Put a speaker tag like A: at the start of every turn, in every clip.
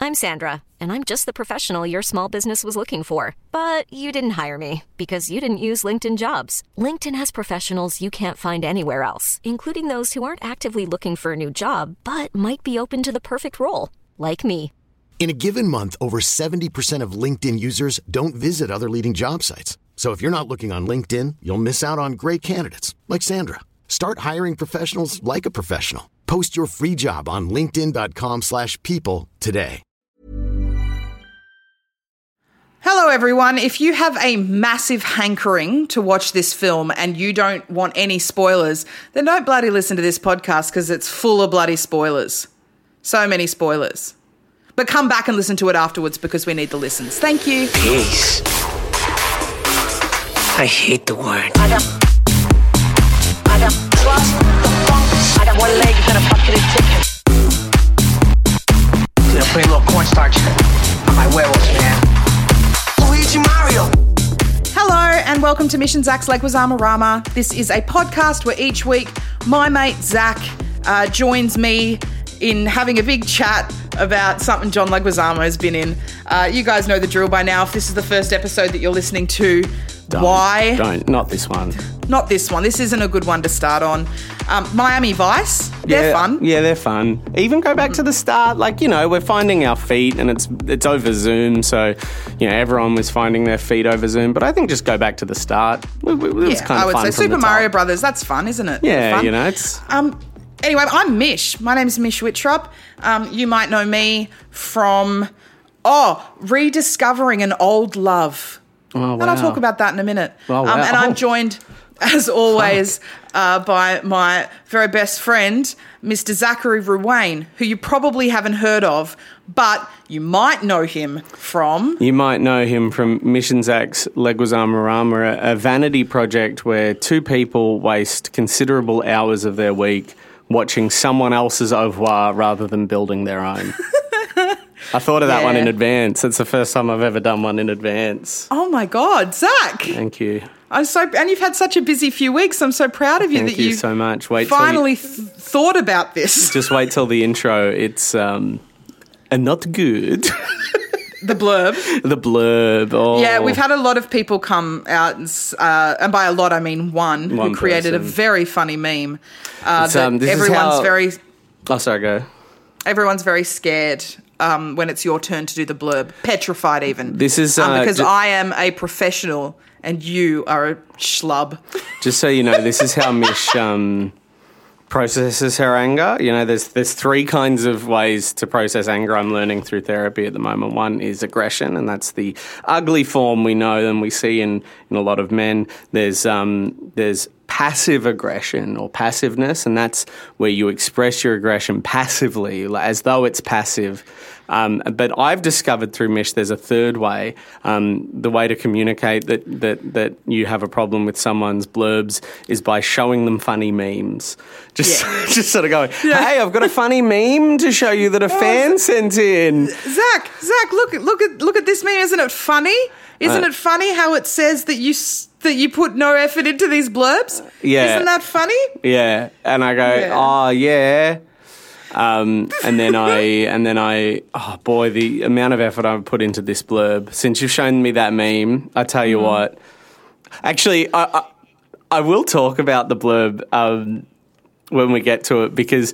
A: I'm Sandra, and I'm just the professional your small business was looking for. But you didn't hire me because you didn't use LinkedIn Jobs. LinkedIn has professionals you can't find anywhere else, including those who aren't actively looking for a new job, but might be open to the perfect role, like me.
B: In a given month, over 70% of LinkedIn users don't visit other leading job sites. So if you're not looking on LinkedIn, you'll miss out on great candidates like Sandra. Start hiring professionals like a professional. Post your free job on linkedin.com/people today.
C: Hello, everyone. If you have a massive hankering to watch this film and you don't want any spoilers, then don't bloody listen to this podcast because it's full of bloody spoilers. So many spoilers. But come back and listen to it afterwards because we need the listens. Thank you.
D: Peace. I hate the word.
E: I got trust the funk. I got one leg and a bucket of chicken.
D: Gonna put a little cornstarch on my werewolf, man. Luigi Mario.
C: Hello and welcome to Mission Zach's Leguizamo Rama. This is a podcast where each week my mate Zach joins me in having a big chat about something John Leguizamo has been in. You guys know the drill by now. If this is the first episode that you're listening to, why?
F: Not this one.
C: Not this one. This isn't a good one to start on. Miami Vice, they're fun.
F: Yeah, they're fun. Even go back to the start, we're finding our feet and it's over Zoom, so, everyone was finding their feet over Zoom, but I think just go back to the start. It was kind of fun.
C: I would say
F: from
C: Super
F: the
C: Mario
F: top.
C: Brothers, that's fun, isn't it?
F: Yeah,
C: fun.
F: it's...
C: Anyway, I'm Mish. My name's Mish Wittrup. You might know me from, rediscovering an old love.
F: Oh, wow.
C: And I'll talk about that in a minute.
F: Oh, wow.
C: And I'm joined, as always, by my very best friend, Mr. Zachary Ruane, who you probably haven't heard of, but you might know him from...
F: You might know him from Mission Zach's Leguizamo Rama, a vanity project where two people waste considerable hours of their week watching someone else's au revoir rather than building their own. I thought of that one in advance. It's the first time I've ever done one in advance.
C: Oh, my God. Zach.
F: Thank you.
C: And you've had such a busy few weeks. I'm so proud of you
F: Thank
C: that
F: you so much.
C: Finally thought about this.
F: Just wait till the intro. It's and not good.
C: The blurb.
F: The blurb. Oh.
C: Yeah, we've had a lot of people come out, and by a lot I mean one who created a very funny meme. Everyone's very scared when it's your turn to do the blurb. Petrified even.
F: This is
C: because I am a professional and you are a schlub.
F: Just so you know, this is how Mish processes her anger. There's three kinds of ways to process anger I'm learning through therapy at the moment. One is aggression, and that's the ugly form we know and we see in a lot of men. There's passive aggression or passiveness, and that's where you express your aggression passively, as though it's passive. But I've discovered through Mish there's a third way. The way to communicate that you have a problem with someone's blurbs is by showing them funny memes. Just sort of going, hey, I've got a funny meme to show you that a fan sent in.
C: Zach, look at this meme. Isn't it funny? Isn't it funny how it says that you put no effort into these blurbs?
F: Yeah.
C: Isn't that funny?
F: Yeah. And I go, oh, yeah. And then I, oh boy, the amount of effort I've put into this blurb. Since you've shown me that meme, I tell you what. Actually, I will talk about the blurb when we get to it, because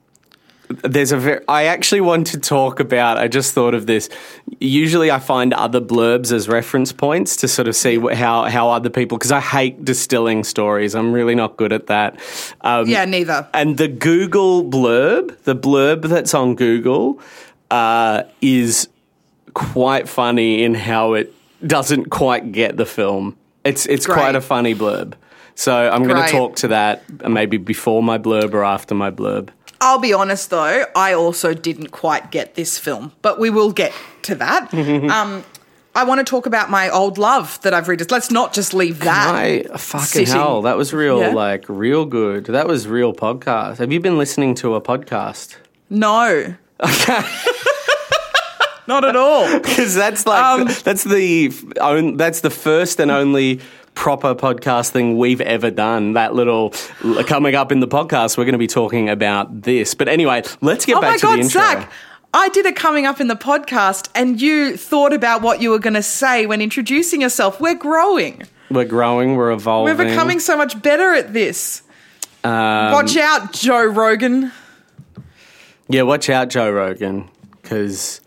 F: I actually want to talk about, I just thought of this. Usually I find other blurbs as reference points to sort of see how other people, because I hate distilling stories. I'm really not good at that.
C: Neither.
F: And the Google blurb, the blurb that's on Google, is quite funny in how it doesn't quite get the film. It's quite a funny blurb. So I'm going to talk to that maybe before my blurb or after my blurb.
C: I'll be honest, though, I also didn't quite get this film, but we will get to that. I want to talk about my old love that I've read. Let's not just leave that.
F: Fucking hell, that was real, real good. That was real podcast. Have you been listening to a podcast?
C: No.
F: Okay.
C: Not at all.
F: Because that's that's the first and only proper podcast thing we've ever done. That little coming up in the podcast, we're going to be talking about this. But anyway, let's get back to the intro.
C: Zach, I did a coming up in the podcast and you thought about what you were going to say when introducing yourself. We're growing.
F: We're growing. We're evolving.
C: We're becoming so much better at this. Watch out, Joe Rogan.
F: Yeah, watch out, Joe Rogan, because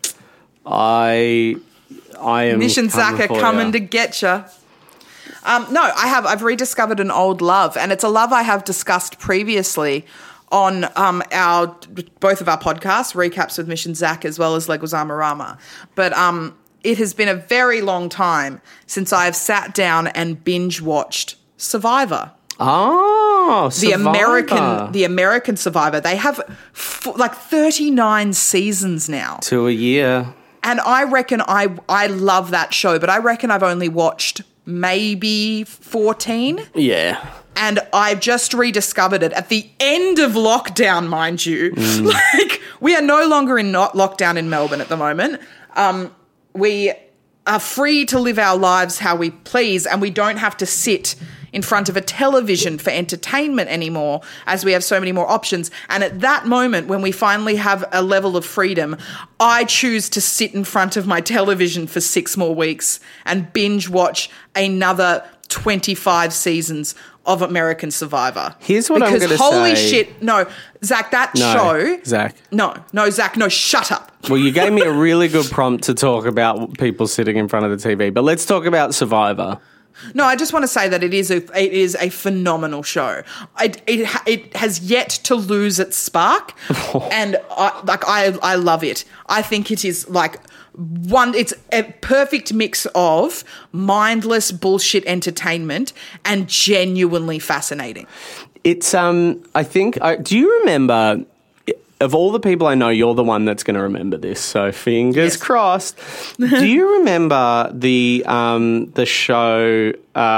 F: I am
C: Mission Zach are coming to get you. No, I've rediscovered an old love, and it's a love I have discussed previously on both of our podcasts, Recaps with Mission Zach as well as Leguizamo Rama. But it has been a very long time since I have sat down and binge watched Survivor.
F: Oh, Survivor.
C: The American Survivor. They have 39 seasons now.
F: To a year.
C: And I reckon I love that show, but I reckon I've only watched maybe 14.
F: Yeah.
C: And I've just rediscovered it at the end of lockdown, mind you. We are no longer in lockdown in Melbourne at the moment. We are free to live our lives how we please, and we don't have to sit in front of a television for entertainment anymore, as we have so many more options. And at that moment, when we finally have a level of freedom, I choose to sit in front of my television for 6 more weeks and binge watch another 25 seasons of American Survivor.
F: Here's what I'm going to say.
C: Because holy shit, no, Zach, show.
F: Zach.
C: No, Zach, no, shut up.
F: Well, you gave me a really good prompt to talk about people sitting in front of the TV, but let's talk about Survivor.
C: No, I just want to say that it is a phenomenal show. It has yet to lose its spark, and I love it. I think it is it's a perfect mix of mindless bullshit entertainment and genuinely fascinating.
F: It's I think do you remember, of all the people I know, you're the one that's going to remember this, so fingers crossed. Do you remember the show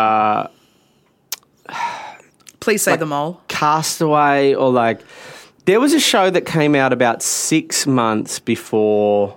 C: please say them all.
F: Castaway, or there was a show that came out about 6 months before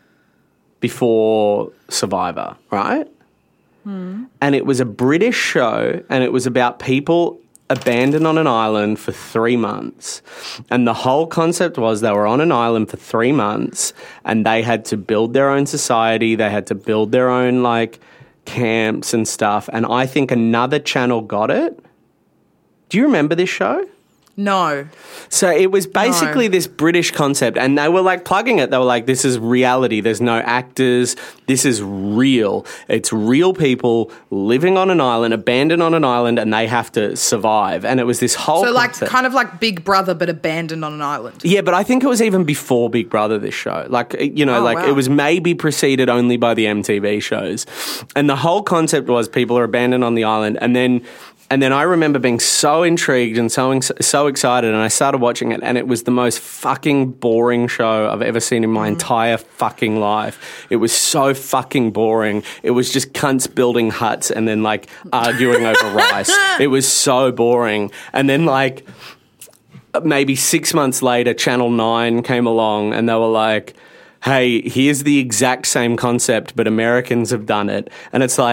F: Survivor, right? And it was a British show, and it was about people abandoned on an island for 3 months. And the whole concept was they were on an island for 3 months, and they had to build their own society. They had to build their own camps and stuff. And I think another channel got it. Do you remember this show?
C: No.
F: So it was basically this British concept, and they were plugging it. They were like, this is reality. There's no actors. This is real. It's real people living on an island, abandoned on an island, and they have to survive. And it was this whole concept.
C: Kind of like Big Brother, but abandoned on an island.
F: Yeah, but I think it was even before Big Brother, this show. Wow. It was maybe preceded only by the MTV shows. And the whole concept was people are abandoned on the island, and then I remember being so intrigued and so excited, and I started watching it, and it was the most fucking boring show I've ever seen in my entire fucking life. It was so fucking boring. It was just cunts building huts and then arguing over rice. It was so boring. And then maybe 6 months later, Channel 9 came along, and they were like, hey, here's the exact same concept, but Americans have done it. And it's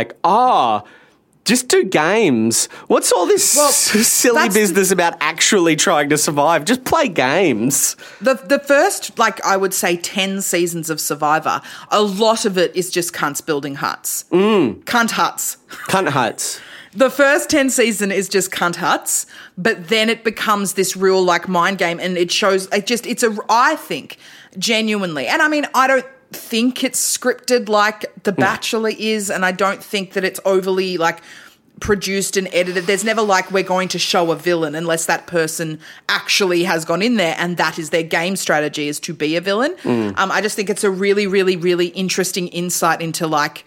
F: just do games. What's all this silly business about actually trying to survive? Just play games.
C: The first, I would say 10 seasons of Survivor, a lot of it is just cunts building huts. Cunt huts.
F: Cunt huts.
C: The first 10 season is just cunt huts, but then it becomes this real mind game, and it shows, I think, genuinely, and I mean, I don't think it's scripted like The Bachelor is, and I don't think that it's overly produced and edited. There's never we're going to show a villain unless that person actually has gone in there and that is their game strategy, is to be a villain. I just think it's a really, really, really interesting insight into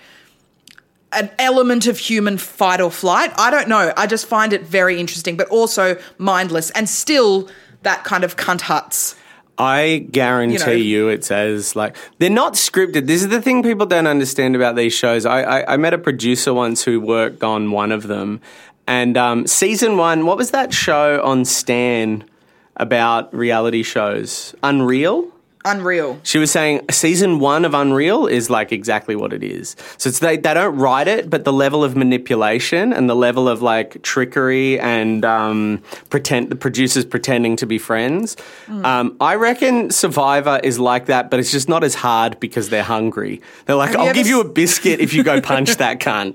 C: an element of human fight or flight. I don't know. I just find it very interesting, but also mindless, and still that kind of cunt huts.
F: I guarantee you it says, they're not scripted. This is the thing people don't understand about these shows. I met a producer once who worked on one of them, and season 1, what was that show on Stan about reality shows? Unreal?
C: Unreal.
F: She was saying season 1 of Unreal is like exactly what it is. So it's they don't write it, but the level of manipulation and the level of like trickery and the producers pretending to be friends. I reckon Survivor is like that, but it's just not as hard because they're hungry. They're like, I'll give you a biscuit if you go punch that cunt.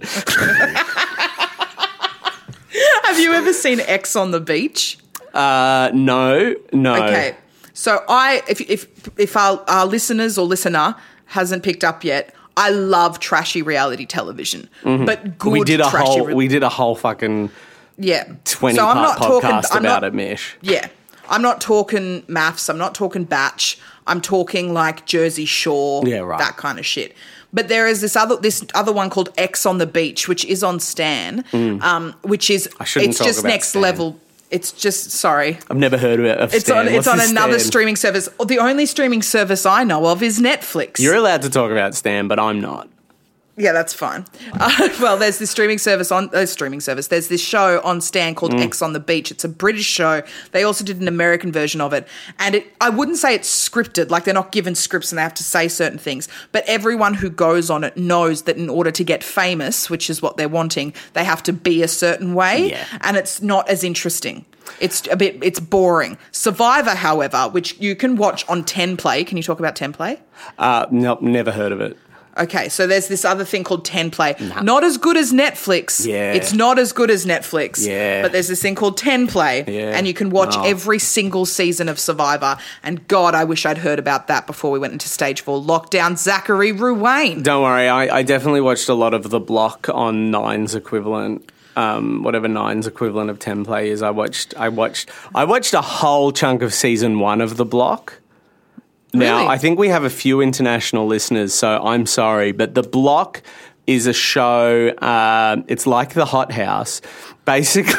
C: Have you ever seen X on the Beach?
F: No.
C: Okay. So if our listeners or listener hasn't picked up yet, I love trashy reality television, but good
F: we did a whole fucking
C: 20-part
F: podcast about it, Mish.
C: Yeah. I'm not talking maths. I'm not talking Batch. I'm talking like Jersey Shore, that kind of shit. But there is this other one called X on the Beach, which is on Stan, which is it's just next
F: Stan.
C: level. It's just sorry.
F: I've never heard of it.
C: It's on another streaming service. The only streaming service I know of is Netflix.
F: You're allowed to talk about Stan, but I'm not.
C: Yeah, that's fine. Well, there's this streaming service. There's this show on Stan called X on the Beach. It's a British show. They also did an American version of it. And I wouldn't say it's scripted, like they're not given scripts and they have to say certain things. But everyone who goes on it knows that in order to get famous, which is what they're wanting, they have to be a certain way. Yeah. And it's not as interesting. It's boring. Survivor, however, which you can watch on 10 Play. Can you talk about 10 Play?
F: Nope, never heard of it.
C: Okay, so there's this other thing called 10 Play. Nah. Not as good as Netflix.
F: Yeah.
C: It's not as good as Netflix.
F: Yeah.
C: But there's this thing called 10 Play.
F: Yeah.
C: And you can watch every single season of Survivor. And God, I wish I'd heard about that before we went into stage 4 lockdown. Zachary Ruane.
F: Don't worry, I definitely watched a lot of The Block on Nine's equivalent. Whatever Nine's equivalent of 10 Play is. I watched a whole chunk of season 1 of The Block. Now,
C: Really?
F: I think we have a few international listeners, so I'm sorry, but The Block is a show, it's like The Hot House. Basically,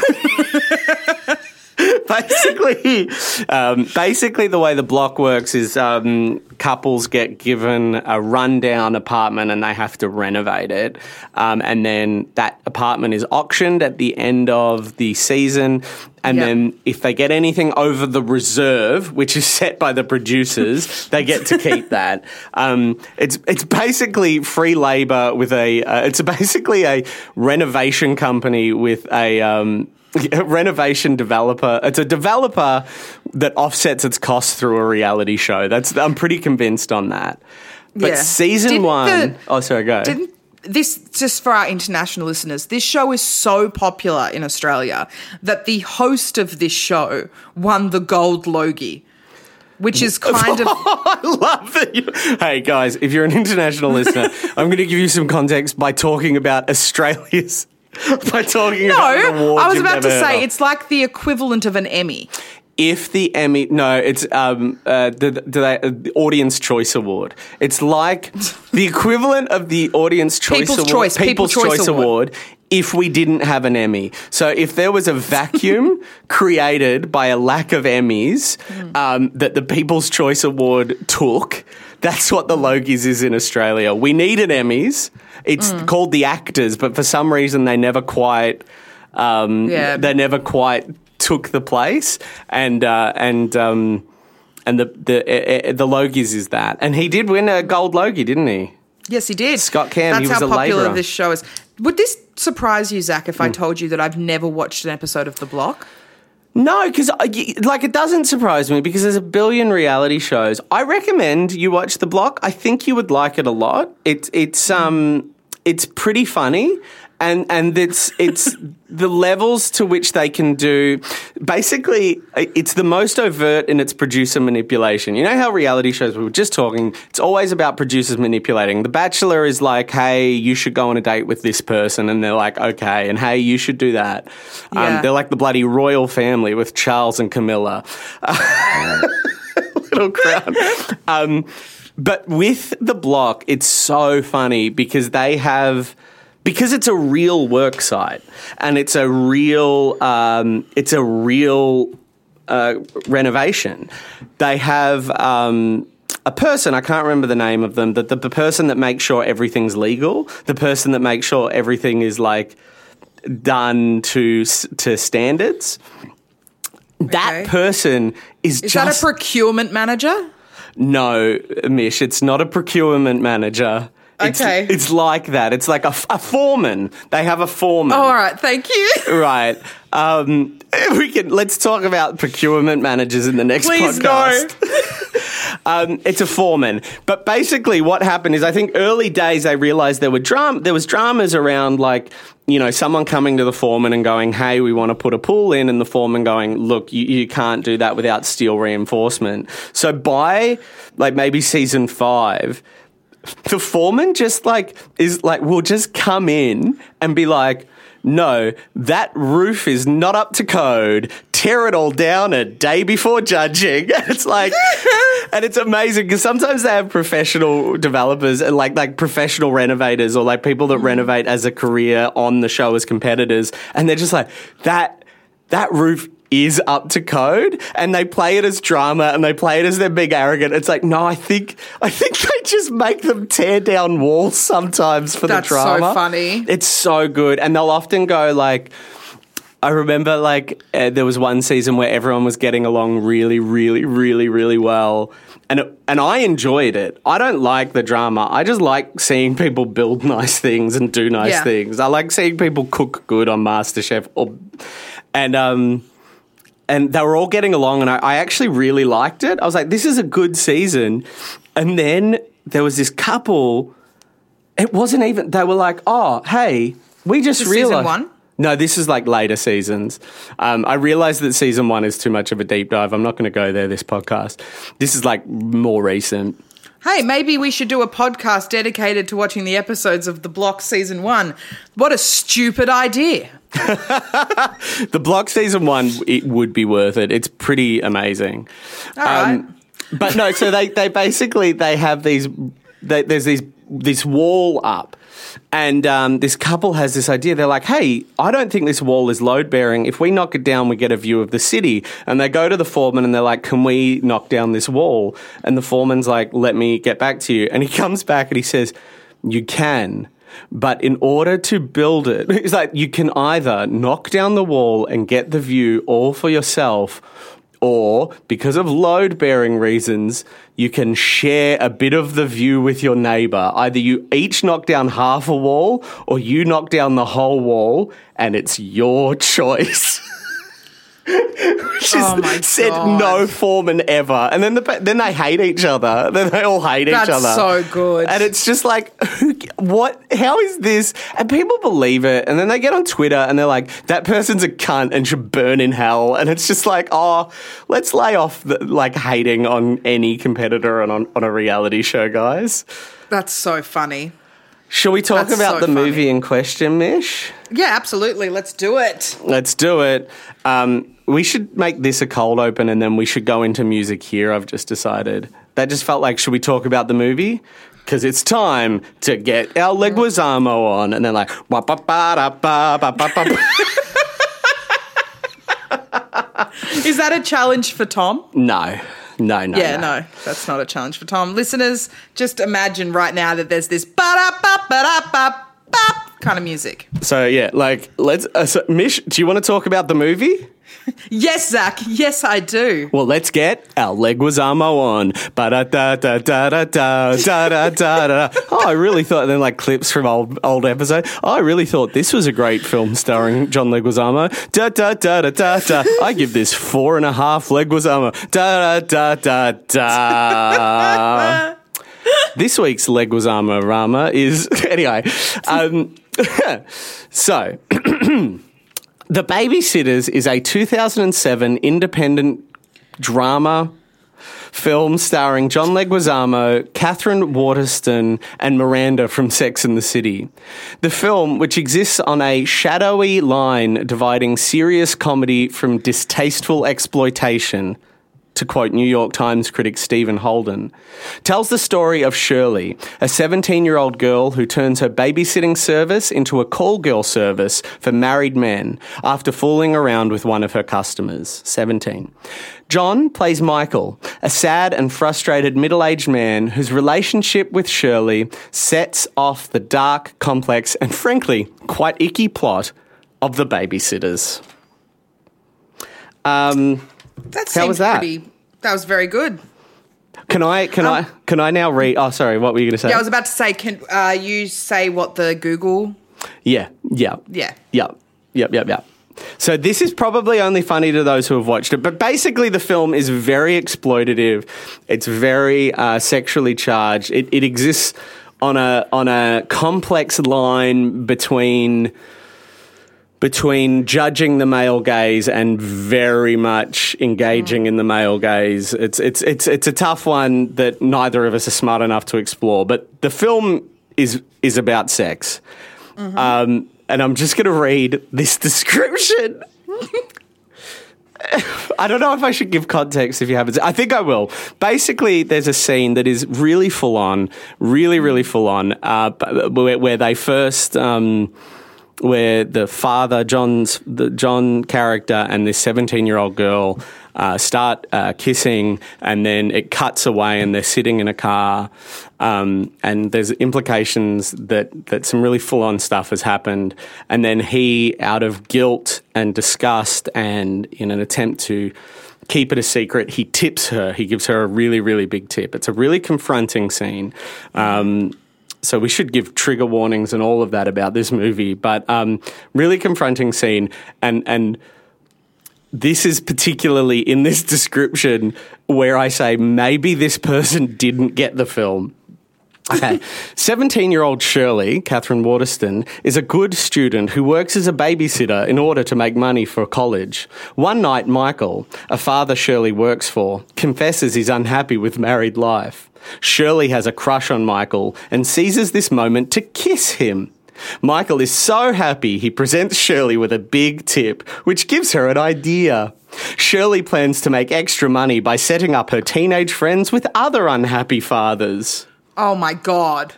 F: the way The Block works is couples get given a rundown apartment and they have to renovate it. And then that apartment is auctioned at the end of the season. And then if they get anything over the reserve, which is set by the producers, they get to keep that. It's basically free labor with it's basically a renovation company with a renovation developer. It's a developer that offsets its costs through a reality show. I'm pretty convinced on that. But season 1... sorry, go.
C: This, just for our international listeners, this show is so popular in Australia that the host of this show won the Gold Logie, which is kind of...
F: I love that. Hey, guys, if you're an international listener, I'm going to give you some context by talking about Australia's... By talking about an award
C: I was
F: you've
C: about to
F: never heard
C: say
F: of.
C: it's like the equivalent of an Emmy.
F: If the Emmy, it's the Audience Choice Award. It's like the equivalent of the Audience Choice Award, People's Choice Award. If we didn't have an Emmy. So if there was a vacuum created by a lack of Emmys that the People's Choice Award took, that's what the Logies is in Australia. We needed Emmys. It's called the Actors, but for some reason they never quite took the place, and the Logies is that. And he did win a gold Logie, didn't he?
C: Yes, he did.
F: Scott Cam,
C: That's
F: he was
C: how
F: a
C: popular
F: labourer.
C: this show is. Would this surprise you, Zach, if I told you that I've never watched an episode of The Block?
F: No, because it doesn't surprise me because there's a billion reality shows. I recommend you watch The Block. I think you would like it a lot. It's pretty funny. And it's the levels to which they can do. Basically, it's the most overt in its producer manipulation. You know how reality shows, we were just talking, it's always about producers manipulating. The Bachelor is like, hey, you should go on a date with this person. And they're like, okay. And hey, you should do that.
C: Yeah.
F: They're like the bloody royal family with Charles and Camilla. Little Crown. But with The Block, it's so funny because because it's a real work site and it's a real renovation. They have a person, I can't remember the name of them, the person that makes sure everything's legal, the person that makes sure everything is like done to standards. That person is just...
C: Is that a procurement manager?
F: No, Mish, it's not a procurement manager.
C: Okay.
F: It's like that. It's like a foreman. They have a foreman.
C: Oh, all right, thank you.
F: Right. Let's talk about procurement managers in the next
C: Please
F: podcast.
C: no.
F: It's a foreman. But basically what happened is I think early days they realized there was dramas around like, you know, someone coming to the foreman and going, hey, we want to put a pool in, and the foreman going, look, you can't do that without steel reinforcement. So by like maybe season 5, the foreman just will just come in and be like, no, that roof is not up to code. Tear it all down a day before judging. It's like, and it's amazing because sometimes they have professional developers and like professional renovators or like people that renovate as a career on the show as competitors. And they're just like, that roof is up to code, and they play it as drama and they play it as they're big arrogant. It's like, no, I think they just make them tear down walls sometimes for the drama.
C: That's so funny.
F: It's so good. And they'll often go like, I remember like there was one season where everyone was getting along really, really, really, really well. And I enjoyed it. I don't like the drama. I just like seeing people build nice things and do nice things. I like seeing people cook good on MasterChef. And they were all getting along, and I actually really liked it. I was like, this is a good season. And then there was this couple. It wasn't even, they were like, oh, hey, we just realized.
C: Season 1?
F: No, this is like later seasons. I realized that season 1 is too much of a deep dive. I'm not going to go there this podcast. This is like more recent.
C: Hey, maybe we should do a podcast dedicated to watching the episodes of The Block Season 1. What a stupid idea.
F: The Block Season 1, it would be worth it. It's pretty amazing.
C: All right.
F: But no, so they basically, they have there's this wall up. And this couple has this idea. They're like, hey, I don't think this wall is load-bearing. If we knock it down, we get a view of the city. And they go to the foreman and they're like, can we knock down this wall? And the foreman's like, let me get back to you. And he comes back and he says, you can. But in order to build it, it's like you can either knock down the wall and get the view all for yourself, or because of load-bearing reasons, you can share a bit of the view with your neighbour. Either you each knock down half a wall or you knock down the whole wall, and it's your choice. Which is said no foreman ever. And then they hate each other. Then they all hate each other.
C: That's so good.
F: And it's just like, what? How is this? And people believe it. And then they get on Twitter and they're like, that person's a cunt and should burn in hell. And it's just like, oh, let's lay off hating on any competitor and on a reality show, guys.
C: That's so funny.
F: Shall we talk about the movie in question, Mish?
C: Yeah, absolutely. Let's do it.
F: Let's do it. We should make this a cold open and then we should go into music here, I've just decided. That just felt like, should we talk about the movie? Because it's time to get our Leguizamo on. And then like,
C: Is that a challenge for Tom?
F: No.
C: Yeah, no, that's not a challenge for Tom. Listeners, just imagine right now that there's this ba-da-ba-ba-da-ba-ba kind of music.
F: So, yeah, like, Mish, do you want to talk about the movie?
C: Yes, Zach. Yes, I do.
F: Well, let's get our Leguizamo on. Ba-da-da-da-da-da-da-da-da-da. Oh, I really thought, then like clips from old episode. Oh, I really thought this was a great film starring John Leguizamo. Da-da-da-da-da-da. I give this 4.5 Leguizamo. Da-da-da-da-da. This week's Leguizamo Rama is... Anyway, so... The Babysitters is a 2007 independent drama film starring John Leguizamo, Catherine Waterston, and Miranda from Sex and the City. The film, which exists on a shadowy line dividing serious comedy from distasteful exploitation, to quote New York Times critic Stephen Holden, tells the story of Shirley, a 17-year-old girl who turns her babysitting service into a call girl service for married men after fooling around with one of her customers, 17. John plays Michael, a sad and frustrated middle-aged man whose relationship with Shirley sets off the dark, complex, and frankly, quite icky plot of The Babysitters.
C: How was that? That was very good.
F: Can I now read? Oh, sorry. What were you going to say?
C: Yeah, I was about to say, can you say what the Google?
F: Yeah. So this is probably only funny to those who have watched it, but basically the film is very exploitative. It's very sexually charged. It exists on a complex line between judging the male gaze and very much engaging in the male gaze. It's a tough one that neither of us are smart enough to explore. But the film is about sex. Mm-hmm. And I'm just going to read this description. I don't know if I should give context if you haven't. I think I will. Basically, there's a scene that is really full on, really full on, where they first, where the father, the John character, and this 17-year-old girl start kissing, and then it cuts away, and they're sitting in a car, and there's implications that some really full-on stuff has happened, and then he, out of guilt and disgust, and in an attempt to keep it a secret, he tips her. He gives her a really, really big tip. It's a really confronting scene. So we should give trigger warnings and all of that about this movie, but really confronting scene, and this is particularly in this description where I say maybe this person didn't get the film. Okay. 17-year-old Shirley, Catherine Waterston, is a good student who works as a babysitter in order to make money for college. One night, Michael, a father Shirley works for, confesses he's unhappy with married life. Shirley has a crush on Michael and seizes this moment to kiss him. Michael is so happy he presents Shirley with a big tip, which gives her an idea. Shirley plans to make extra money by setting up her teenage friends with other unhappy fathers.
C: Oh, my God.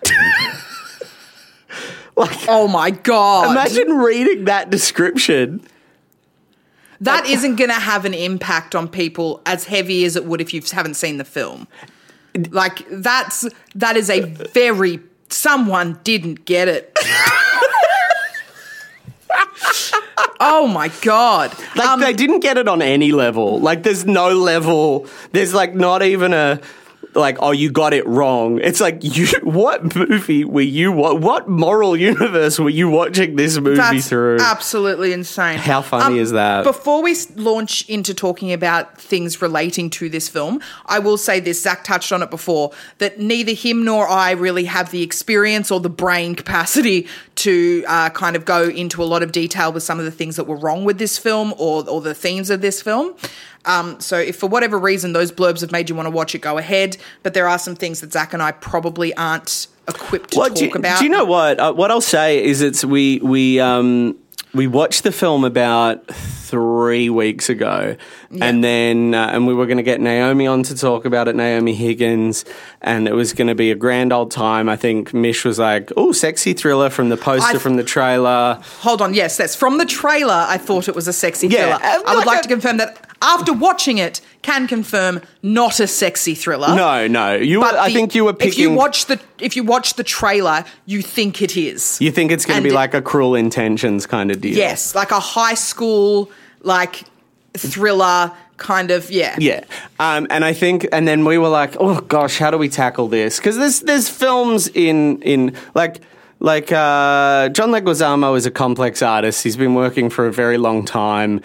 C: Oh, my God.
F: Imagine reading that description.
C: That isn't going to have an impact on people as heavy as it would if you haven't seen the film. Like, that is a very... Someone didn't get it. Oh, my God.
F: Like, they didn't get it on any level. Like, there's no level. There's, like, not even a... Like, oh, you got it wrong. It's like, what movie were you... What moral universe were you watching this movie through?
C: That's absolutely insane.
F: How funny is that?
C: Before we launch into talking about things relating to this film, I will say this, Zach touched on it before, that neither him nor I really have the experience or the brain capacity to kind of go into a lot of detail with some of the things that were wrong with this film or the themes of this film. So if for whatever reason those blurbs have made you want to watch it, go ahead. But there are some things that Zach and I probably aren't equipped to talk about.
F: Do you know what? What I'll say is we watched the film about 3 weeks ago, and then and we were going to get Naomi on to talk about it, Naomi Higgins, and it was going to be a grand old time. I think Mish was like, "Oh, sexy thriller" from the poster, from the trailer.
C: Hold on, yes, that's from the trailer. I thought it was a sexy thriller. I would like to confirm that. After watching it, can confirm not a sexy thriller.
F: No. I think you were picking...
C: If you watch the trailer, you think it is.
F: You think it's going to be like a Cruel Intentions kind of deal.
C: Yes, like a high school, like, thriller kind of, yeah.
F: Yeah. And I think... And then we were like, oh, gosh, how do we tackle this? Because there's films in like John Leguizamo is a complex artist. He's been working for a very long time.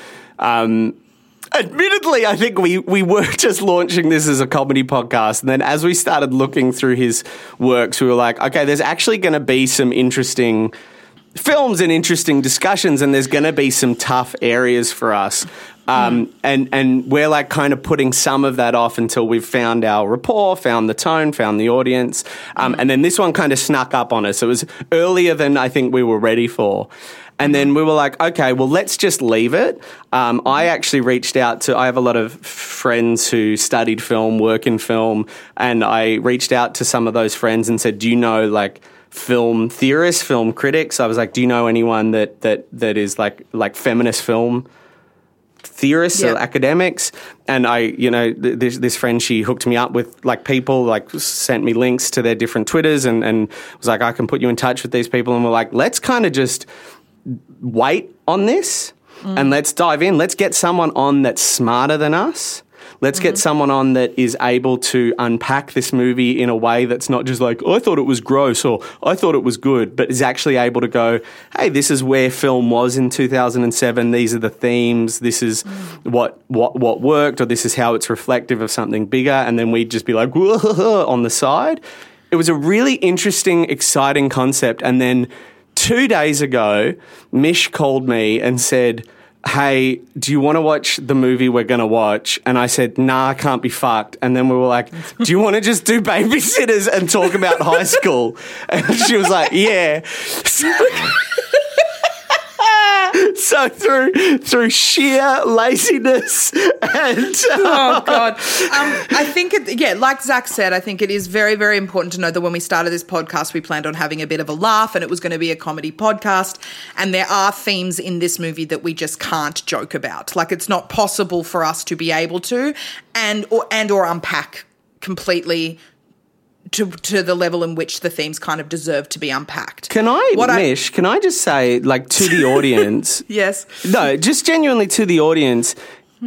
F: Admittedly, I think we were just launching this as a comedy podcast, and then as we started looking through his works, we were like, okay, there's actually going to be some interesting films and interesting discussions, and there's going to be some tough areas for us. And we're like kind of putting some of that off until we've found our rapport, found the tone, found the audience. And then this one kind of snuck up on us. It was earlier than I think we were ready for. And then we were like, okay, well, let's just leave it. I actually reached out to, I have a lot of friends who studied film, work in film, and I reached out to some of those friends and said, do you know, like, film theorists, film critics? I was like, do you know anyone that is like feminist film theorists or academics? And I, this friend, she hooked me up with like people, like sent me links to their different Twitters and was like, I can put you in touch with these people. And we're like, let's kind of just wait on this and let's dive in. Let's get someone on that's smarter than us. Let's get someone on that is able to unpack this movie in a way that's not just like, I thought it was gross or I thought it was good, but is actually able to go, hey, this is where film was in 2007. These are the themes. This is what worked, or this is how it's reflective of something bigger. And then we'd just be like, whoa, on the side. It was a really interesting, exciting concept. And then 2 days ago, Mish called me and said, hey, do you want to watch the movie we're going to watch? And I said, nah, I can't be fucked. And then we were like, do you want to just do Babysitters and talk about high school? And she was like, yeah. So through sheer laziness and
C: oh god, I think like Zach said, I think it is very, very important to know that when we started this podcast, we planned on having a bit of a laugh, and it was going to be a comedy podcast. And there are themes in this movie that we just can't joke about. Like, it's not possible for us to be able to or unpack completely to the level in which the themes kind of deserve to be unpacked.
F: Can I just say, like, to the audience?
C: Yes.
F: No, just genuinely to the audience,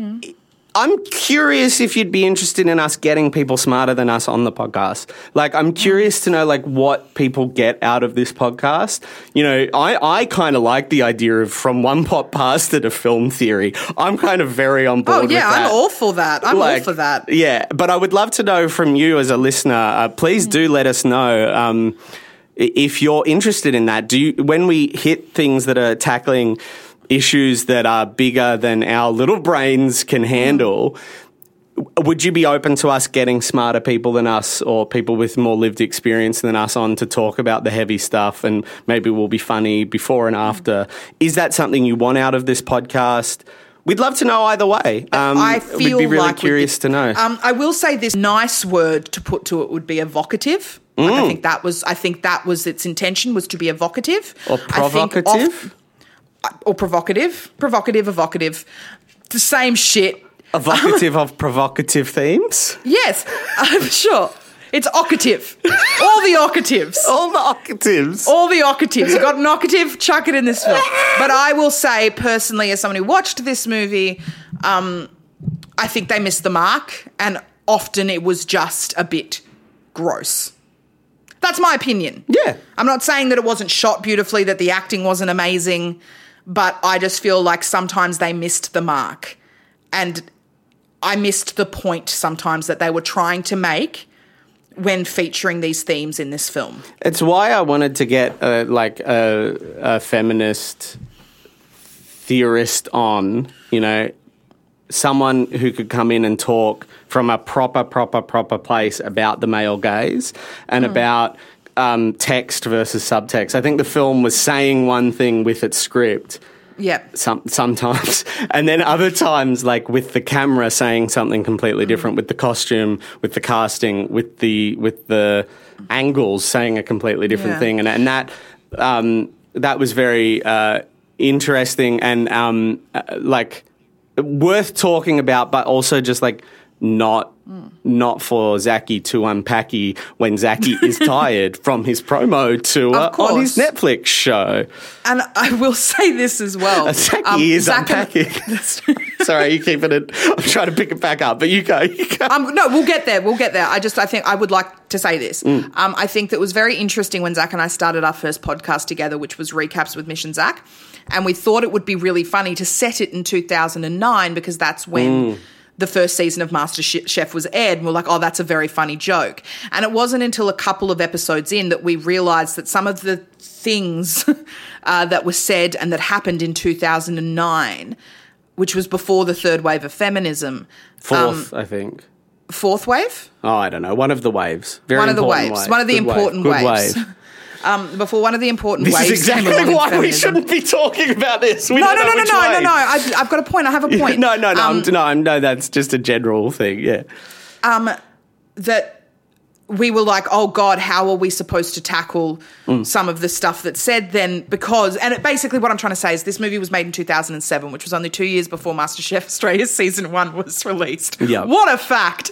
F: I'm curious if you'd be interested in us getting people smarter than us on the podcast. Like, I'm curious to know, like, what people get out of this podcast. You know, I kind of like the idea of from one pot pasta to film theory. I'm kind of very on board with that.
C: I'm all for that. All for that.
F: Yeah, but I would love to know from you as a listener, please do let us know if you're interested in that. When we hit things that are tackling issues that are bigger than our little brains can handle, would you be open to us getting smarter people than us or people with more lived experience than us on to talk about the heavy stuff, and maybe we'll be funny before and after? Is that something you want out of this podcast? We'd love to know either way.
C: I feel
F: we'd be really
C: like
F: curious to know.
C: I will say this nice word to put to it would be evocative. Like, I think that was its intention, was to be evocative.
F: Or provocative?
C: Or provocative, evocative, the same shit.
F: Evocative of provocative themes?
C: Yes, I'm sure. It's occative. All the occatives.
F: All the occatives.
C: All the occatives. You got an occative, chuck it in this film. But I will say, personally, as someone who watched this movie, I think they missed the mark, and often it was just a bit gross. That's my opinion.
F: Yeah.
C: I'm not saying that it wasn't shot beautifully, that the acting wasn't amazing, but I just feel like sometimes they missed the mark. And I missed the point sometimes that they were trying to make when featuring these themes in this film.
F: It's why I wanted to get a feminist theorist on, you know, someone who could come in and talk from a proper place about the male gaze and about text versus subtext. I think the film was saying one thing with its script.
C: Yeah.
F: Sometimes. And then other times, like with the camera saying something completely different, with the costume, with the casting, with the angles saying a completely different thing. And that was very interesting and like worth talking about, but also just like not for Zachy to unpacky when Zachy is tired from his promo tour on his Netflix show.
C: And I will say this as well.
F: Zachy is unpacking. Sorry, you keep it in. I'm trying to pick it back up, but you go.
C: No, we'll get there. I think I would like to say this. I think that it was very interesting when Zach and I started our first podcast together, which was Recaps with Mish and Zach. And we thought it would be really funny to set it in 2009 because that's when the first season of MasterChef was aired, and we're like, oh, that's a very funny joke. And it wasn't until a couple of episodes in that we realised that some of the things that were said and that happened in 2009, which was before the third wave of feminism.
F: Fourth, I think.
C: Fourth wave?
F: Oh, I don't know. One of the waves.
C: One of the waves. One of the important waves. Before one of the important waves.
F: This is exactly why we shouldn't be talking about this. No.
C: I've got a point. I have a point.
F: No. That's just a general thing. Yeah.
C: That we were like, oh God, how are we supposed to tackle some of the stuff that's said then? Basically what I'm trying to say is this movie was made in 2007, which was only 2 years before MasterChef Australia's season 1 was released.
F: Yeah.
C: What a fact.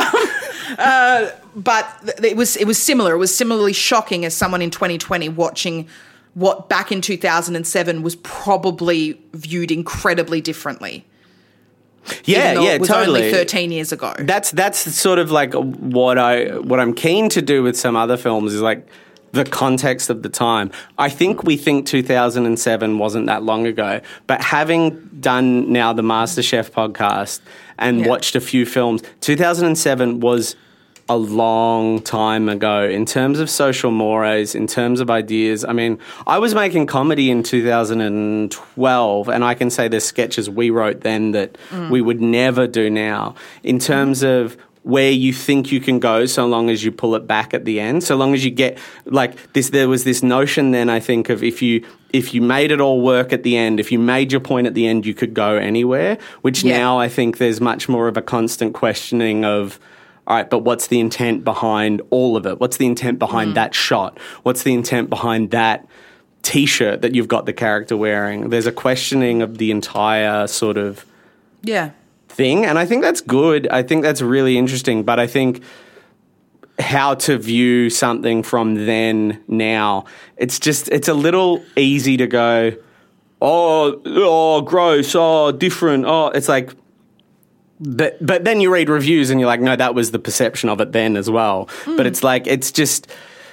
C: But it was similar. It was similarly shocking as someone in 2020 watching what back in 2007 was probably viewed incredibly differently. even though it was
F: totally.
C: only 13 years ago.
F: That's sort of like what I'm keen to do with some other films is like the context of the time. I think we think 2007 wasn't that long ago, but having done now the MasterChef podcast and watched a few films, 2007 was a long time ago in terms of social mores, in terms of ideas. I mean, I was making comedy in 2012, and I can say there's sketches we wrote then that we would never do now in terms of where you think you can go so long as you pull it back at the end, so long as you get like this. There was this notion then, I think, of if you made it all work at the end, if you made your point at the end, you could go anywhere, which now I think there's much more of a constant questioning of, all right, but what's the intent behind all of it? What's the intent behind that shot? What's the intent behind that T-shirt that you've got the character wearing? There's a questioning of the entire sort of thing, and I think that's good. I think that's really interesting, but I think how to view something from then now, it's a little easy to go, oh, gross, oh, different, oh, it's like, but then you read reviews and you're like, no, that was the perception of it then as well. But it's like, it's just,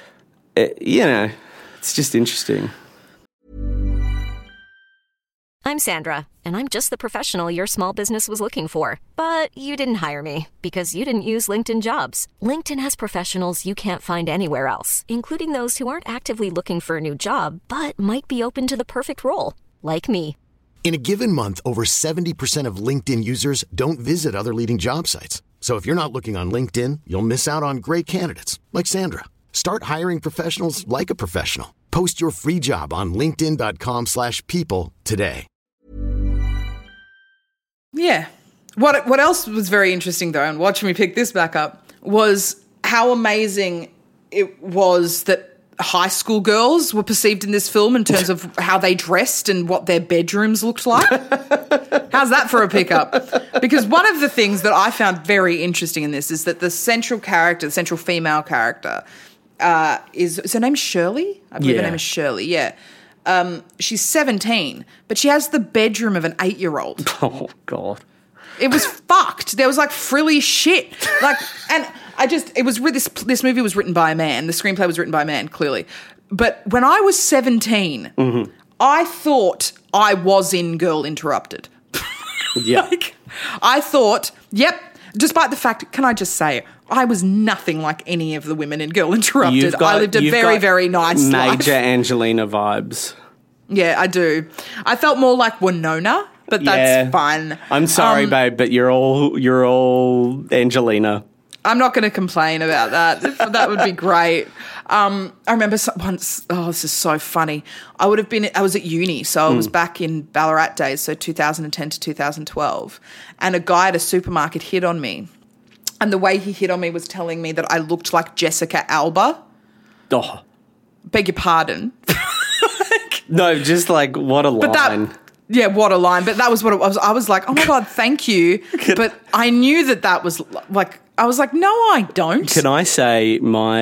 F: it's just interesting.
A: I'm Sandra, and I'm just the professional your small business was looking for. But you didn't hire me because you didn't use LinkedIn Jobs. LinkedIn has professionals you can't find anywhere else, including those who aren't actively looking for a new job, but might be open to the perfect role, like me.
B: In a given month, over 70% of LinkedIn users don't visit other leading job sites. So if you're not looking on LinkedIn, you'll miss out on great candidates like Sandra. Start hiring professionals like a professional. Post your free job on linkedin.com/people today.
C: Yeah. What else was very interesting, though, and watching me pick this back up, was how amazing it was that high school girls were perceived in this film in terms of how they dressed and what their bedrooms looked like. How's that for a pickup? Because one of the things that I found very interesting in this is that the central character, the central female character, is her name Shirley? I believe her name is Shirley, she's 17, but she has the bedroom of an 8-year-old.
F: Oh, God.
C: It was fucked. There was like frilly shit. This movie was written by a man. The screenplay was written by a man, clearly. But when I was 17, I thought I was in Girl Interrupted.
F: Yeah.
C: I thought, despite the fact, can I just say, I was nothing like any of the women in Girl Interrupted. I lived a very, very nice life.
F: Major Angelina vibes.
C: Yeah, I do. I felt more like Winona, but that's fine.
F: I'm sorry, babe, but you're all Angelina.
C: I'm not going to complain about that. That would be great. I remember once, this is so funny. I was at uni, so I was back in Ballarat days, so 2010 to 2012, and a guy at a supermarket hit on me. And the way he hit on me was telling me that I looked like Jessica Alba.
F: Oh.
C: Beg your pardon.
F: No, just like, what a line.
C: What a line. But that was what it was. I was like, oh, my God, thank you. But I knew that was like, I was like, no, I don't.
F: Can I say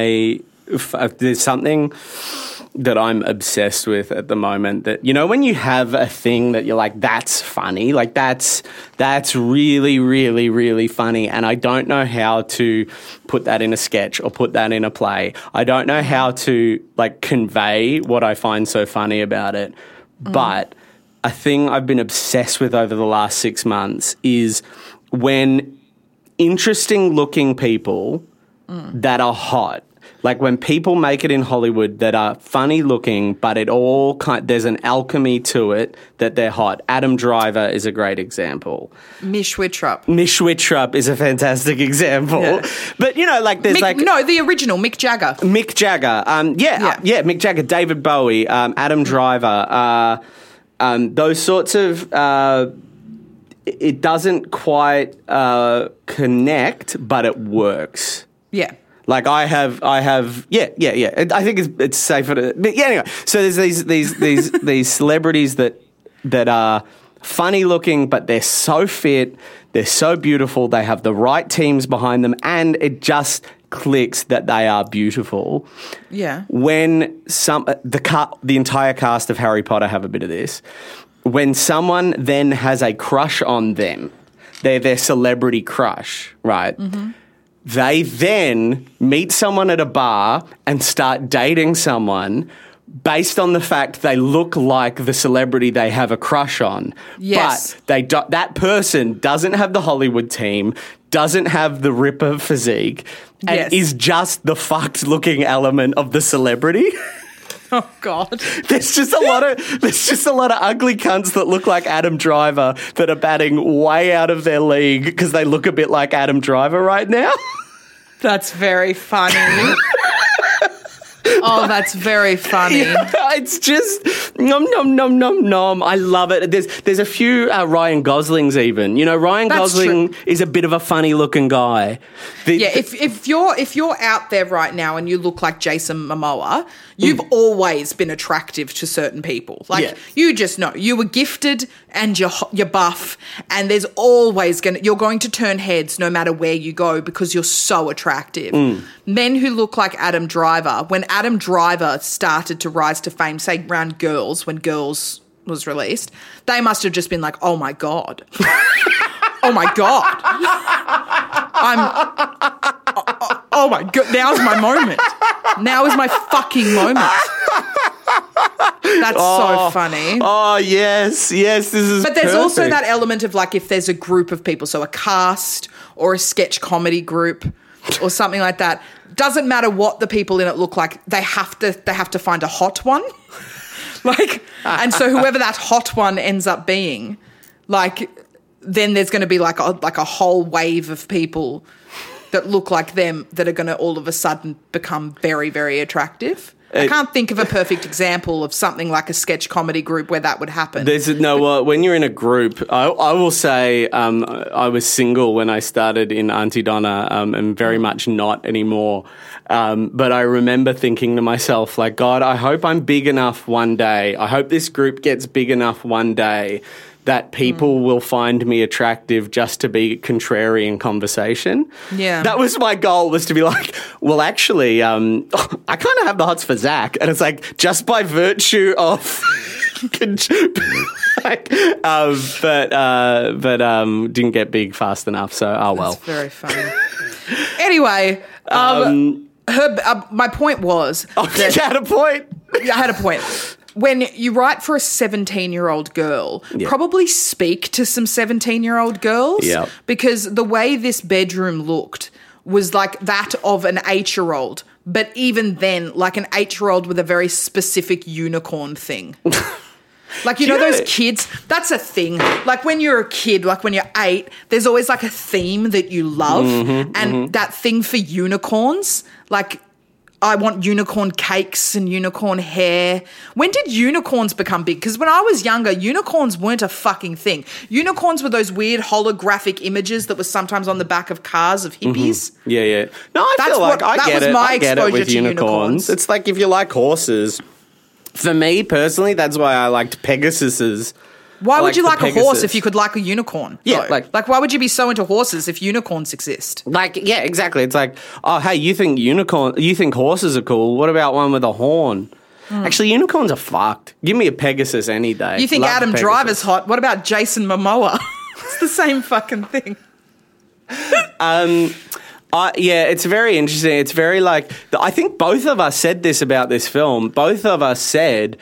F: there's something that I'm obsessed with at the moment that, when you have a thing that you're like, that's funny, like that's really, really, really funny, and I don't know how to put that in a sketch or put that in a play. I don't know how to like convey what I find so funny about it. But a thing I've been obsessed with over the last 6 months is when interesting looking people that are hot, like when people make it in Hollywood that are funny looking, but there's an alchemy to it that they're hot. Adam Driver is a great example.
C: Mish
F: Wittrup is a fantastic example. Yeah. But, there's
C: the original, Mick Jagger.
F: Mick Jagger. Mick Jagger, David Bowie, Adam Driver, those sorts of... it doesn't quite connect, but it works.
C: Yeah.
F: Like I have. I think it's safer to. But yeah, anyway. So there's these celebrities that are funny looking, but they're so fit, they're so beautiful, they have the right teams behind them, and it just clicks that they are beautiful.
C: Yeah.
F: When the entire cast of Harry Potter have a bit of this. When someone then has a crush on them, they're their celebrity crush, right?
C: Mm-hmm.
F: They then meet someone at a bar and start dating someone based on the fact they look like the celebrity they have a crush on.
C: Yes.
F: But that person doesn't have the Hollywood team, doesn't have the ripper physique, and
C: Yes.
F: is just the fucked looking element of the celebrity.
C: Oh God.
F: There's just a lot of ugly cunts that look like Adam Driver that are batting way out of their league because they look a bit like Adam Driver right now.
C: That's very funny. Oh, that's very funny.
F: It's just nom nom nom nom nom. I love it. There's a few Ryan Goslings even. You know, Ryan
C: That's
F: Gosling
C: true.
F: is a bit of a funny looking guy.
C: Yeah, if you're out there right now and you look like Jason Momoa, you've always been attractive to certain people. Like
F: Yeah.
C: you just know you were gifted and you're buff, and there's always you're going to turn heads no matter where you go because you're so attractive. Men who look like Adam Driver, when Adam Driver started to rise to fame, say around Girls, when Girls was released, they must have just been like, oh my God. Oh my God. Oh my God. Now's my moment. Now is my fucking moment. That's so funny.
F: Oh yes, this is.
C: But there's also
F: perfect.
C: that element of like if there's a group of people, so a cast or a sketch comedy group or something like that. Doesn't matter what the people in it look like. They have to find a hot one. Like, and so whoever that hot one ends up being, like, then there's going to be like a whole wave of people that look like them that are going to all of a sudden become very, very attractive. I can't think of a perfect example of something like a sketch comedy group where that would happen.
F: When you're in a group, I will say I was single when I started in Auntie Donna and very much not anymore. But I remember thinking to myself, like, God, I hope I'm big enough one day. I hope this group gets big enough one day that people will find me attractive just to be contrary in conversation.
C: Yeah.
F: That was my goal, was to be like, well, actually, I kind of have the hots for Zach. And it's like, just by virtue of... but didn't get big fast enough, so oh well.
C: That's very funny. Anyway, my point was...
F: You had a point?
C: I had a point. When you write for a 17-year-old girl, probably speak to some 17-year-old girls.
F: Yeah.
C: Because the way this bedroom looked was like that of an 8-year-old. But even then, like an 8-year-old with a very specific unicorn thing. Like, you know those kids? That's a thing. Like when you're a kid, like when you're 8, there's always like a theme that you love. And that thing for unicorns, like... I want unicorn cakes and unicorn hair. When did unicorns become big? Because when I was younger, unicorns weren't a fucking thing. Unicorns were those weird holographic images that were sometimes on the back of cars of hippies.
F: Yeah. No, I
C: That's
F: feel like
C: what-
F: I
C: that
F: get
C: was
F: it.
C: my
F: I get it
C: exposure
F: with
C: to unicorns.
F: It's like if you like horses. For me personally, that's why I liked Pegasuses.
C: Why would you
F: the
C: like a horse
F: Pegasus.
C: if you could like a unicorn?
F: Yeah,
C: though? Like why would you be so into horses if unicorns exist?
F: Like, yeah, exactly. It's like, oh, hey, you think horses are cool. What about one with a horn? Actually, unicorns are fucked. Give me a Pegasus any day.
C: You think
F: Love
C: Adam
F: Pegasus.
C: Driver's hot? What about Jason Momoa? It's the same fucking thing.
F: Yeah, it's very interesting. It's very like, I think both of us said this about this film. Both of us said,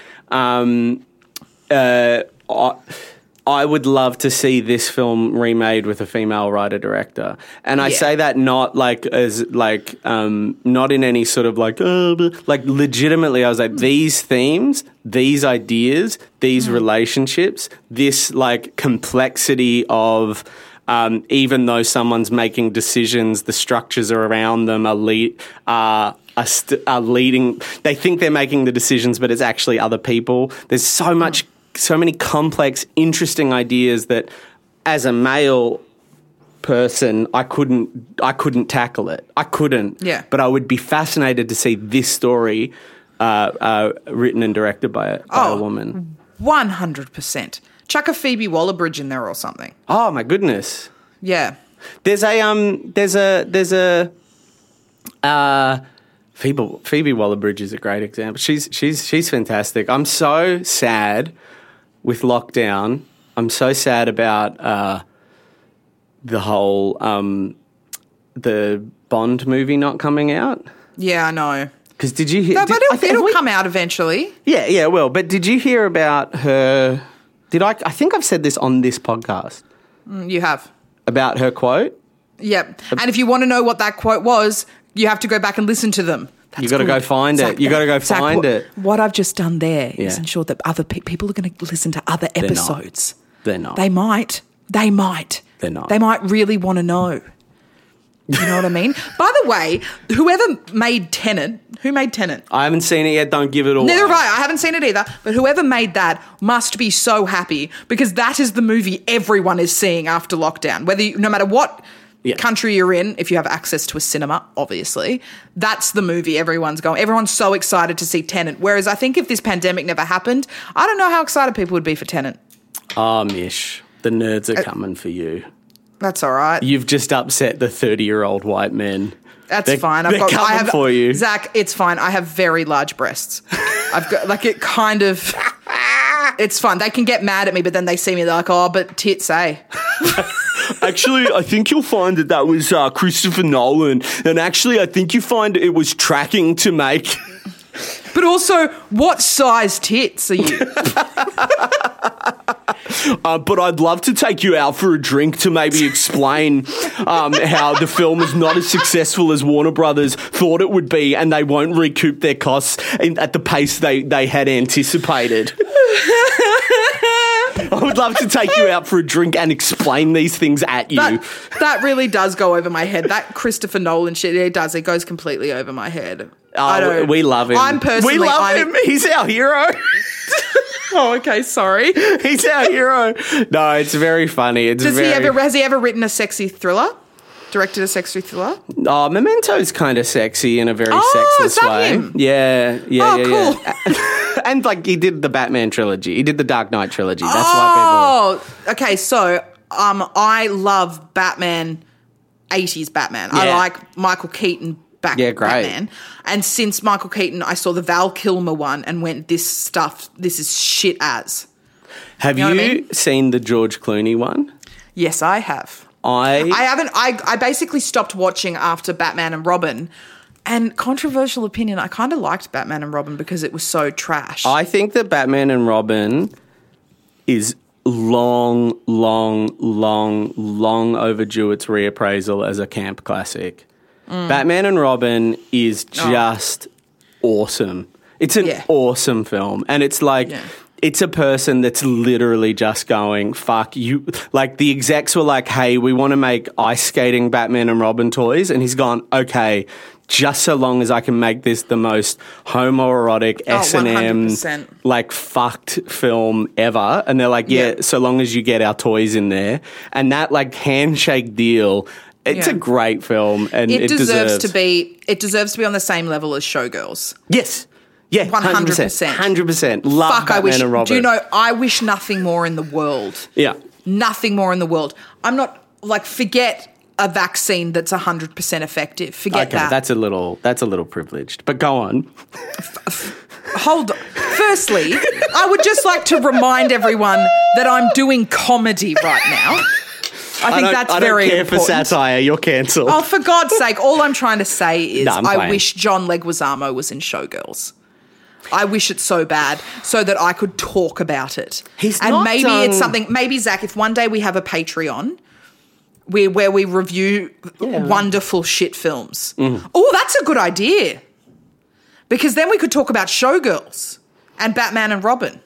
F: I would love to see this film remade with a female writer-director. And I say that not like as like, not in any sort of like legitimately, I was like, these themes, these ideas, these relationships, this like complexity of, even though someone's making decisions, the structures around them are leading. They think they're making the decisions, but it's actually other people. There's so many complex, interesting ideas that, as a male person, I couldn't tackle it. I couldn't.
C: Yeah.
F: But I would be fascinated to see this story written and directed by a woman.
C: 100%. Chuck a Phoebe Waller-Bridge in there or something.
F: Oh my goodness.
C: Yeah.
F: There's a Phoebe Waller-Bridge is a great example. She's fantastic. I'm so sad with lockdown. I'm so sad about the whole the Bond movie not coming out?
C: Yeah, I know.
F: Because did you hear?
C: No, but it'll come out eventually.
F: Yeah, yeah. Well, but did you hear about her? I think I've said this on this podcast.
C: You have.
F: About her quote?
C: Yep. And if you want to know what that quote was, you have to go back and listen to them.
F: You got to go find it. You got to go find it.
C: What I've just done there is ensure that other people are going to listen to other episodes.
F: They're not.
C: They might. They're not. They might really want to know. You know what I mean? By the way, whoever made Tenet, who made Tenet?
F: I haven't seen it yet. Don't give it away.
C: Neither have I. I haven't seen it either. But whoever made that must be so happy because that is the movie everyone is seeing after lockdown. No matter what country you're in, if you have access to a cinema, obviously, that's the movie everyone's going. Everyone's so excited to see Tenet. Whereas I think if this pandemic never happened, I don't know how excited people would be for Tenet.
F: Oh, Mish, the nerds are coming for you.
C: That's all right.
F: You've just upset the 30-year-old white men.
C: That's fine.
F: They're coming for you.
C: Zach, it's fine. I have very large breasts. I've got, it kind of... It's fine. They can get mad at me, but then they see me, they're like, oh, but tits, eh?
F: Actually, I think you'll find that was Christopher Nolan. And actually, I think you find it was tracking to make...
C: But also, what size tits are you?
F: But I'd love to take you out for a drink to maybe explain how the film is not as successful as Warner Brothers thought it would be, and they won't recoup their costs at the pace they had anticipated. I would love to take you out for a drink and explain these things at you.
C: That really does go over my head. That Christopher Nolan shit, it does. It goes completely over my head.
F: Oh, we love him. We love him. He's our hero.
C: Oh, okay, sorry.
F: He's our hero. No, it's very funny. Has
C: he ever written a sexy thriller? Directed a sexy thriller?
F: Oh, Memento's kind of sexy in a very sexless way.
C: Him?
F: Yeah.
C: Cool.
F: Yeah. And he did the Batman trilogy. He did the Dark Knight trilogy. That's why people...
C: Okay, so I love Batman, 80s Batman. Yeah. I like Michael Keaton Batman. And since Michael Keaton, I saw the Val Kilmer one and went, this is shit as.
F: Have you seen the George Clooney one?
C: Yes, I have. I haven't. I basically stopped watching after Batman and Robin. And controversial opinion, I kind of liked Batman and Robin because it was so trash.
F: I think that Batman and Robin is long overdue its reappraisal as a camp classic. Batman and Robin is just awesome. It's an awesome film. And it's it's a person that's literally just going, fuck you. Like, the execs were like, hey, we want to make ice skating Batman and Robin toys. And he's gone, okay, just so long as I can make this the most homoerotic S&M,
C: 100%.
F: Fucked film ever. And they're like, yeah, so long as you get our toys in there. And that, handshake deal... It's a great film, and it deserves
C: to be. It deserves to be on the same level as Showgirls.
F: Yes, yeah,
C: 100%.
F: 100%. Love Batman and Robin.
C: Do you know? I wish nothing more in the world.
F: Yeah,
C: nothing more in the world. I'm not forget a vaccine that's 100% effective. Forget that.
F: That's a little privileged. But go on.
C: Hold on. Firstly, I would just like to remind everyone that I'm doing comedy right now. I think that's very important. I don't care for
F: satire. You're cancelled.
C: Oh, for God's sake. All I'm trying to say is I wish John Leguizamo was in Showgirls. I wish it so bad so that I could talk about it. It's something, maybe, Zach, if one day we have a Patreon where we review wonderful shit films. Oh, that's a good idea. Because then we could talk about Showgirls and Batman and Robin.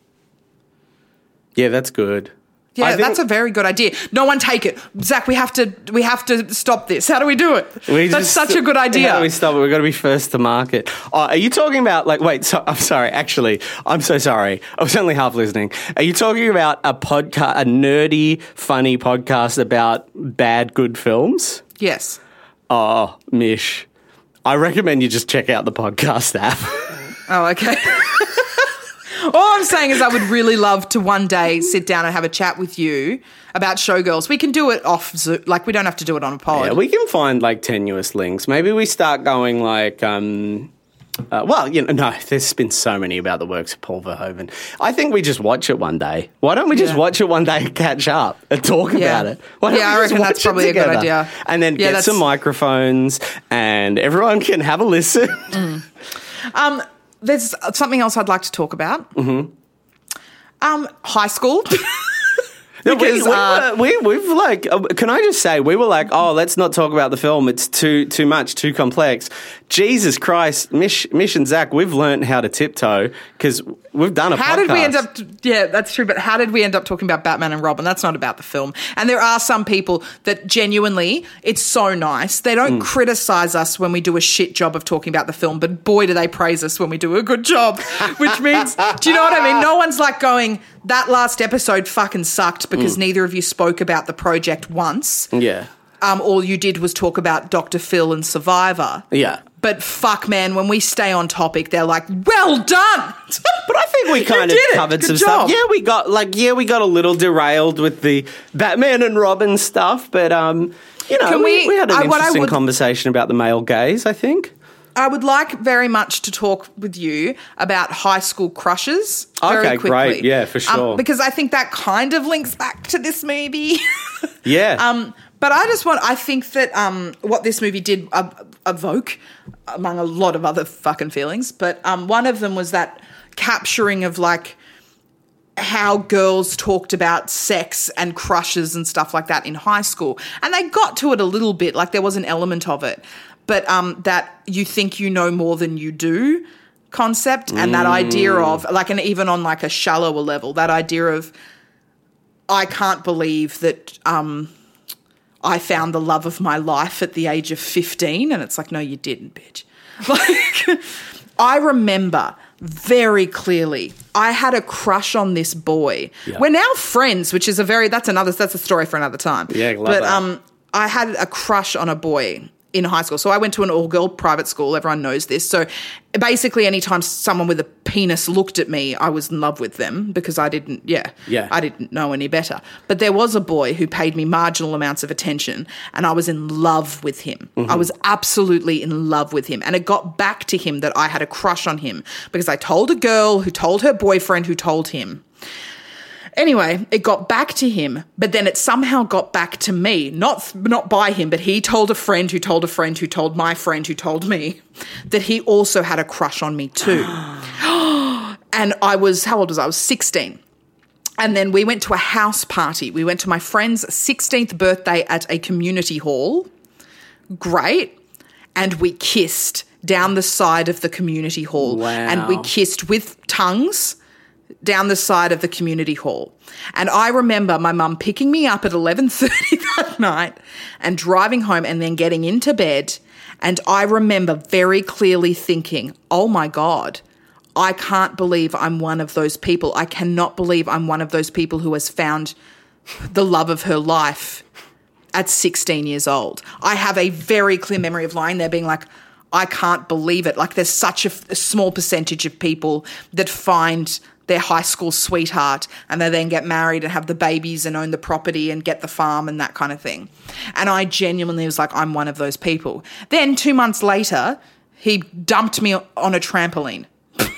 F: Yeah, that's good.
C: Yeah, that's a very good idea. No one take it. Zach, we have to stop this. How do we do it? That's such a good idea.
F: How do we stop it? We've got to be first to market. Are you talking about, I'm sorry, actually, I'm so sorry. I was only half listening. Are you talking about a podcast, a nerdy, funny podcast about bad, good films?
C: Yes.
F: Oh, Mish. I recommend you just check out the podcast app.
C: Oh, okay. All I'm saying is I would really love to one day sit down and have a chat with you about Showgirls. We can do it off Zoom. We don't have to do it on a pod.
F: Yeah, we can find, tenuous links. Maybe we start going, Well, no, there's been so many about the works of Paul Verhoeven. I think we just watch it one day. Why don't we just watch it one day and catch up and talk about it?
C: I reckon that's probably a good idea.
F: And then get some microphones and everyone can have a listen.
C: There's something else I'd like to talk about. Mm-hmm. High school.
F: Because we've like, can I just say, we were like, oh, let's not talk about the film. It's too much, too complex. Jesus Christ, Mish and Zach, we've learned how to tiptoe because we've done a podcast.
C: How did we end up? Yeah, that's true. But how did we end up talking about Batman and Robin? That's not about the film. And there are some people that genuinely, it's so nice. They don't criticize us when we do a shit job of talking about the film, but boy, do they praise us when we do a good job. Which means, do you know what I mean? No one's like going, that last episode fucking sucked because neither of you spoke about the project once.
F: Yeah.
C: All you did was talk about Dr. Phil and Survivor.
F: Yeah.
C: But fuck, man, when we stay on topic, they're like, well done.
F: But I think we kind of covered some stuff. Yeah, we got a little derailed with the Batman and Robin stuff, but we had an interesting conversation about the male gaze, I think.
C: I would like very much to talk with you about high school crushes very quickly.
F: Great. Yeah, for sure.
C: Because I think that kind of links back to this movie.
F: Yeah.
C: But I think that what this movie did evoke, among a lot of other fucking feelings, but one of them was that capturing of like how girls talked about sex and crushes and stuff like that in high school. And they got to it a little bit, like there was an element of it. But that you think you know more than you do concept and that idea of like, and even on like a shallower level, that idea of I can't believe that I found the love of my life at the age of 15. And it's like, no, you didn't, bitch. Like, I remember very clearly I had a crush on this boy. Yeah. We're now friends, which is that's a story for another time.
F: Yeah, love that.
C: I had a crush on a boy in high school. So I went to an all-girl private school. Everyone knows this. So basically anytime someone with a penis looked at me, I was in love with them because I didn't know any better. But there was a boy who paid me marginal amounts of attention and I was in love with him. Mm-hmm. I was absolutely in love with him. And it got back to him that I had a crush on him because I told a girl who told her boyfriend who told him. Anyway, it got back to him, but then it somehow got back to me, not by him, but he told a friend who told a friend who told my friend who told me that he also had a crush on me too. And how old was I? I was 16. And then we went to a house party. We went to my friend's 16th birthday at a community hall. Great. And we kissed down the side of the community hall.
F: Wow.
C: And we kissed with tongues down the side of the community hall. And I remember my mum picking me up at 11:30 that night and driving home and then getting into bed. And I remember very clearly thinking, oh my God, I can't believe I'm one of those people. I cannot believe I'm one of those people who has found the love of her life at 16 years old. I have a very clear memory of lying there being like, I can't believe it. Like there's such a small percentage of people that find their high school sweetheart and they then get married and have the babies and own the property and get the farm and that kind of thing. And I genuinely was like, I'm one of those people. Then 2 months later, he dumped me on a trampoline.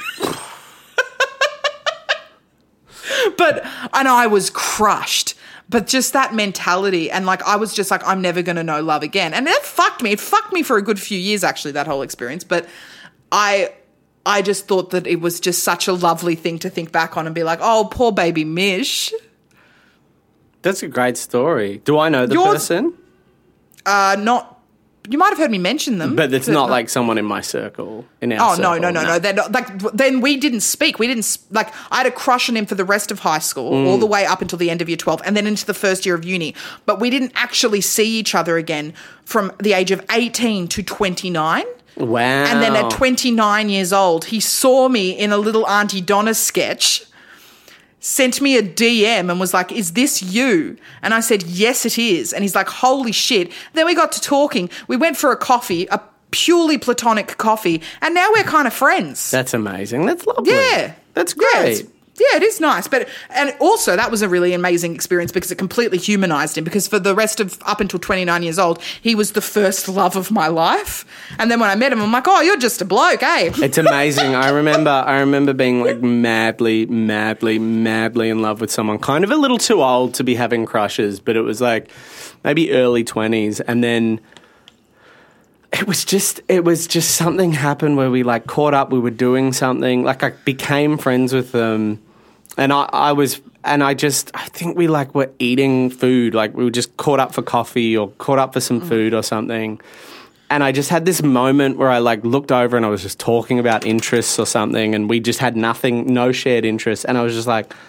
C: And I was crushed. But just that mentality and like I was just like, I'm never going to know love again. And that fucked me. It fucked me for a good few years actually, that whole experience. But I just thought that it was just such a lovely thing to think back on and be like, oh, poor baby Mish.
F: That's a great story. Do I know the person?
C: Not. You might have heard me mention them.
F: But it's not like someone in my circle, in our circle.
C: No. They're not, like, then we didn't speak. I had a crush on him for the rest of high school, all the way up until the end of year 12, and then into the first year of uni. But we didn't actually see each other again from the age of 18 to 29.
F: Wow.
C: And then at 29 years old, he saw me in a little Auntie Donna sketch, sent me a DM and was like, is this you? And I said, yes, it is. And he's like, holy shit. Then we got to talking. We went for a coffee, a purely platonic coffee, and now we're kind of friends.
F: That's amazing. That's lovely.
C: Yeah.
F: That's great.
C: Yeah, Yeah, it is nice. And also that was a really amazing experience because it completely humanised him, because for the rest of up until 29 years old, he was the first love of my life. And then when I met him, I'm like, oh, you're just a bloke, eh?
F: It's amazing. I remember being like madly in love with someone, kind of a little too old to be having crushes, but it was like maybe early 20s, and then it was just something happened where we like caught up, we were doing something, like I became friends with them, and I think we like were eating food, like we were just caught up for coffee or caught up for some food or something. And I just had this moment where I like looked over and I was just talking about interests or something, and we just had no shared interests, and I was just like,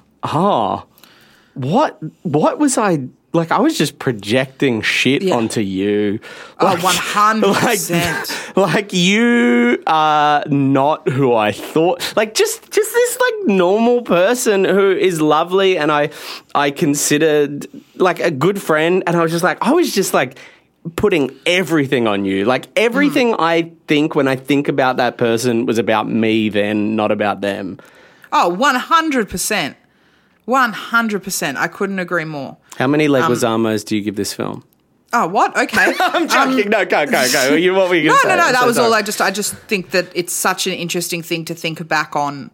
F: what was I like? I was just projecting shit onto you.
C: Like, 100%.
F: Like you are not who I thought. Like just this like normal person who is lovely, and I considered like a good friend, and I was just like putting everything on you. Like everything I think when I think about that person was about me then, not about them.
C: Oh, 100%. 100%. I couldn't agree more.
F: How many Leguizamos do you give this film?
C: Oh, what? Okay.
F: I'm joking. No, go. What were you going to say?
C: No. That was all. I just think that it's such an interesting thing to think back on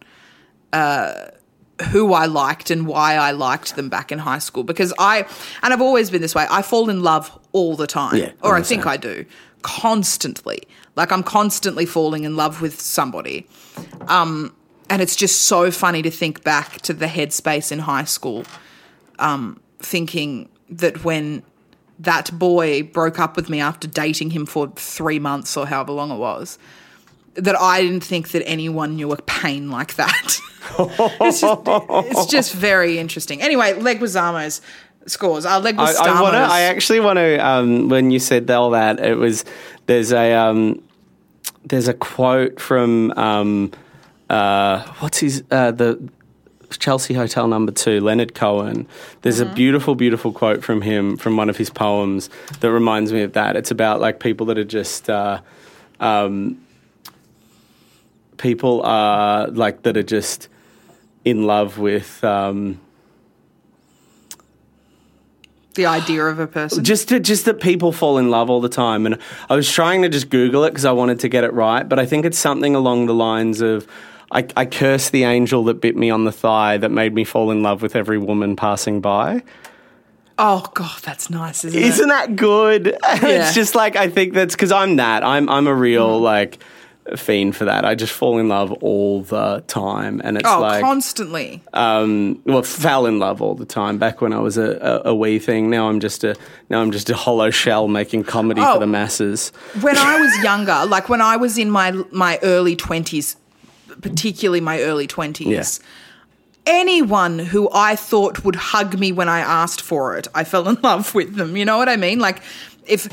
C: who I liked and why I liked them back in high school. Because I've always been this way. I fall in love all the time.
F: Yeah,
C: or I think I do. Constantly. Like I'm constantly falling in love with somebody. And it's just so funny to think back to the headspace in high school, thinking that when that boy broke up with me after dating him for 3 months or however long it was, that I didn't think that anyone knew a pain like that. It's just very interesting. Anyway, Leguizamo's scores. Leguizamos.
F: I actually want to. When you said all that, it was there's a quote from. What's his the Chelsea Hotel number 2, Leonard Cohen. There's a beautiful, beautiful quote from him from one of his poems that reminds me of that. It's about like people that are just people are like that are just in love with
C: the idea of a person.
F: Just that people fall in love all the time. And I was trying to just Google it because I wanted to get it right, but I think it's something along the lines of I curse the angel that bit me on the thigh that made me fall in love with every woman passing by.
C: Oh, God, that's nice, isn't it?
F: Isn't that good?
C: Yeah.
F: It's just like, I think that's because I'm that. I'm a real, like, fiend for that. I just fall in love all the time. And it's
C: constantly.
F: Fell in love all the time back when I was a wee thing. Now I'm just a hollow shell making comedy for the masses.
C: When I was younger, like when I was in my early 20s, particularly my early 20s, anyone who I thought would hug me when I asked for it, I fell in love with them. You know what I mean? Like if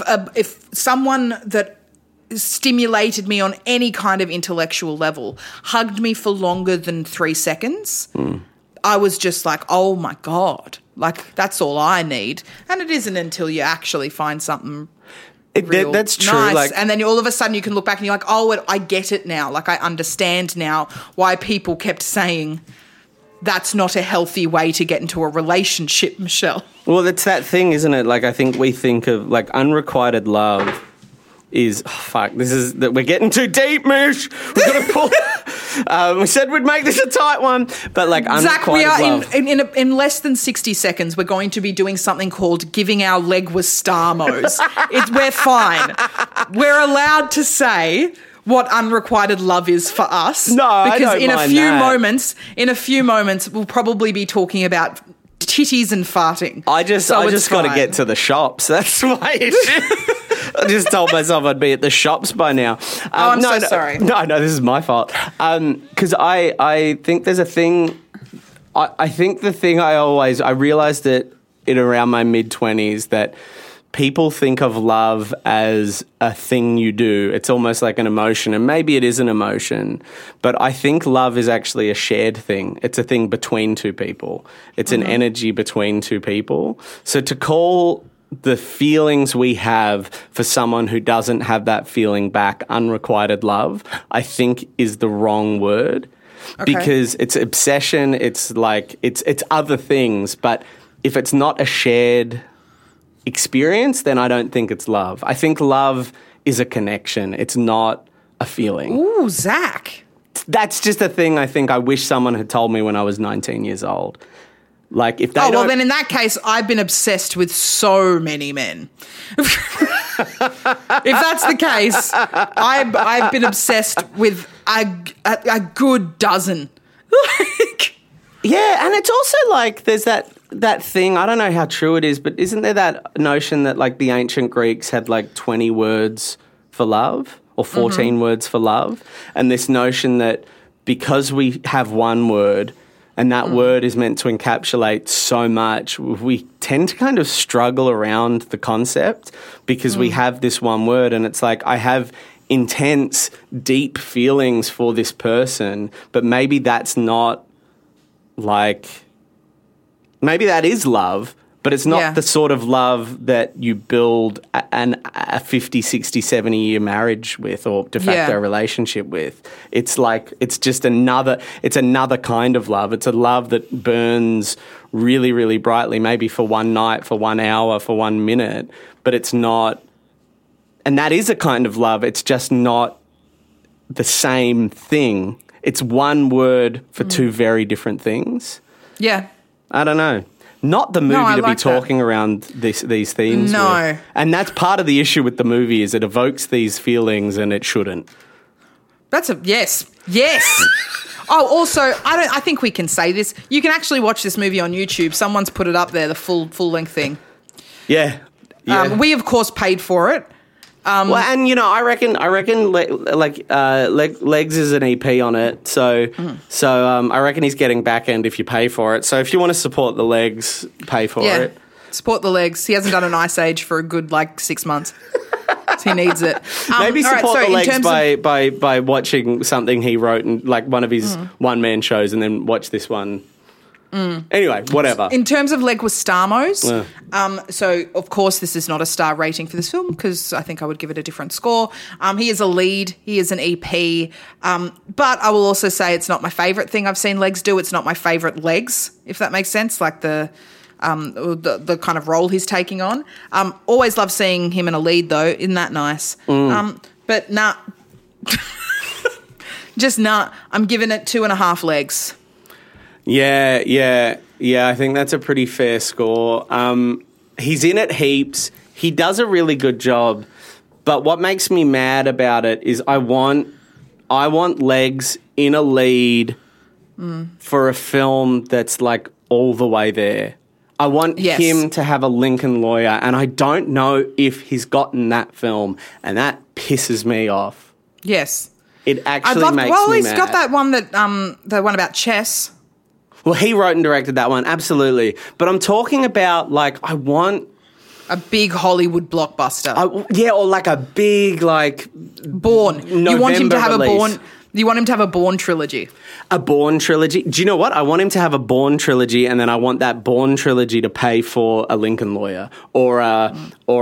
C: someone that stimulated me on any kind of intellectual level hugged me for longer than 3 seconds, I was just like, oh my God, like that's all I need. And it isn't until you actually find something
F: that's true.
C: Nice.
F: Like,
C: and then all of a sudden you can look back and you're like, oh, I get it now. Like I understand now why people kept saying that's not a healthy way to get into a relationship, Michelle.
F: Well, it's that thing, isn't it? Like I think we think of like unrequited love is we're getting too deep, Mish. We've got to pull. We said we'd make this a tight one, but like
C: Zach, we are
F: love.
C: in less than 60 seconds. We're going to be doing something called giving our Leguizamos. We're fine. We're allowed to say what unrequited love is for us.
F: No,
C: because
F: I don't mind that.
C: In a few moments, we'll probably be talking about titties and farting.
F: I just got to get to the shops. That's my issue. I just told myself I'd be at the shops by now.
C: I'm so sorry.
F: No, this is my fault. Because I think there's a thing. I think the thing I realised it in around my mid-20s that people think of love as a thing you do. It's almost like an emotion, and maybe it is an emotion, but I think love is actually a shared thing. It's a thing between two people. It's an energy between two people. So to call the feelings we have for someone who doesn't have that feeling back unrequited love, I think is the wrong word. because it's obsession. It's like it's other things, but if it's not a shared experience, then I don't think it's love. I think love is a connection. It's not a feeling.
C: Ooh, Zach.
F: That's just a thing I think I wish someone had told me when I was 19 years old. Like if they
C: well, then in that case, I've been obsessed with so many men. If that's the case, I've been obsessed with a good dozen.
F: Yeah, and it's also like there's that thing, I don't know how true it is, but isn't there that notion that like the ancient Greeks had like 20 words for love or 14 words for love? And this notion that because we have one word and that word is meant to encapsulate so much, we tend to kind of struggle around the concept because we have this one word, and it's like I have intense, deep feelings for this person, but maybe that's not like, maybe that is love, but it's not the sort of love that you build a 50, 60, 70-year marriage with or de facto relationship with. It's like, it's another kind of love. It's a love that burns really, really brightly, maybe for one night, for 1 hour, for 1 minute, but it's not, and that is a kind of love. It's just not the same thing. It's one word for two very different things.
C: Yeah.
F: I don't know. Not the movie to be talking around these themes.
C: No.
F: With. And that's part of the issue with the movie is it evokes these feelings and it shouldn't.
C: That's a yes. Yes. Oh, also, I think we can say this. You can actually watch this movie on YouTube. Someone's put it up there, the full length thing.
F: Yeah.
C: We of course paid for it.
F: Well, and you know, I reckon, Legs is an EP on it, so I reckon he's getting back end if you pay for it. So if you want to support the Legs, pay for it.
C: Support the Legs. He hasn't done an Ice Age for a good 6 months. So he needs it.
F: Maybe support the Legs by watching something he wrote and like one of his one man shows, and then watch this one. Anyway, whatever.
C: In terms of Leguistamos, so of course this is not a star rating for this film because I think I would give it a different score. He is a lead. He is an EP. But I will also say it's not my favourite thing I've seen Legs do. It's not my favourite Legs, if that makes sense, like the kind of role he's taking on. Always love seeing him in a lead though. Isn't that nice? But nah. Just nah. I'm giving it 2.5 legs.
F: Yeah, I think that's a pretty fair score. He's in it heaps. He does a really good job. But what makes me mad about it is I want Legs in a lead for a film that's like all the way there. I want him to have a Lincoln Lawyer, and I don't know if he's gotten that film, and that pisses me off.
C: Yes.
F: It actually makes me mad.
C: Well, he's got that one the one about chess.
F: Well, he wrote and directed that one, absolutely. But I'm talking about, like, I want...
C: a big Hollywood blockbuster.
F: Or like a big, like...
C: Bourne.
F: November
C: you want him to have
F: release.
C: a Bourne... You want him to have a Bourne trilogy.
F: A Bourne trilogy? Do you know what? I want him to have a Bourne trilogy, and then I want that Bourne trilogy to pay for a Lincoln Lawyer or a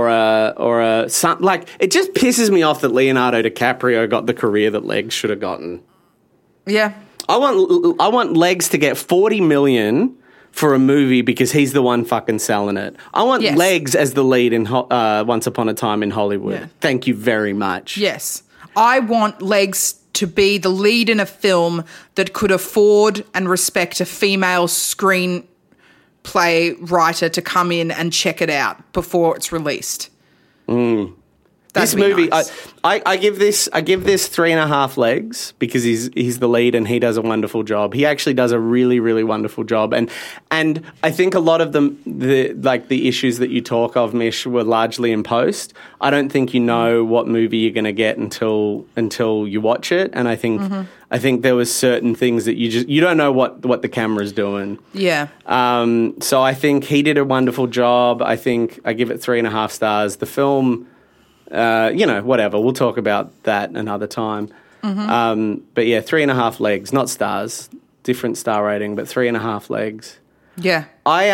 F: like, it just pisses me off that Leonardo DiCaprio got the career that Legs should have gotten.
C: Yeah.
F: I want Legs to get $40 million for a movie because he's the one fucking selling it. I want Legs as the lead in Once Upon a Time in Hollywood. Yeah. Thank you very much.
C: Yes. I want Legs to be the lead in a film that could afford and respect a female screenplay writer to come in and check it out before it's released.
F: This movie,
C: nice.
F: I give this 3.5 legs because he's the lead and he does a wonderful job. He actually does a really, really wonderful job, and I think a lot of the issues that you talk of, Mish, were largely in post. I don't think you know what movie you're going to get until you watch it, and I think there was certain things that you don't know what the camera's doing.
C: Yeah.
F: So I think he did a wonderful job. I think I give it 3.5 stars. The film. Whatever. We'll talk about that another time. But yeah, 3.5 legs, not stars. Different star rating, but 3.5 legs.
C: Yeah.
F: I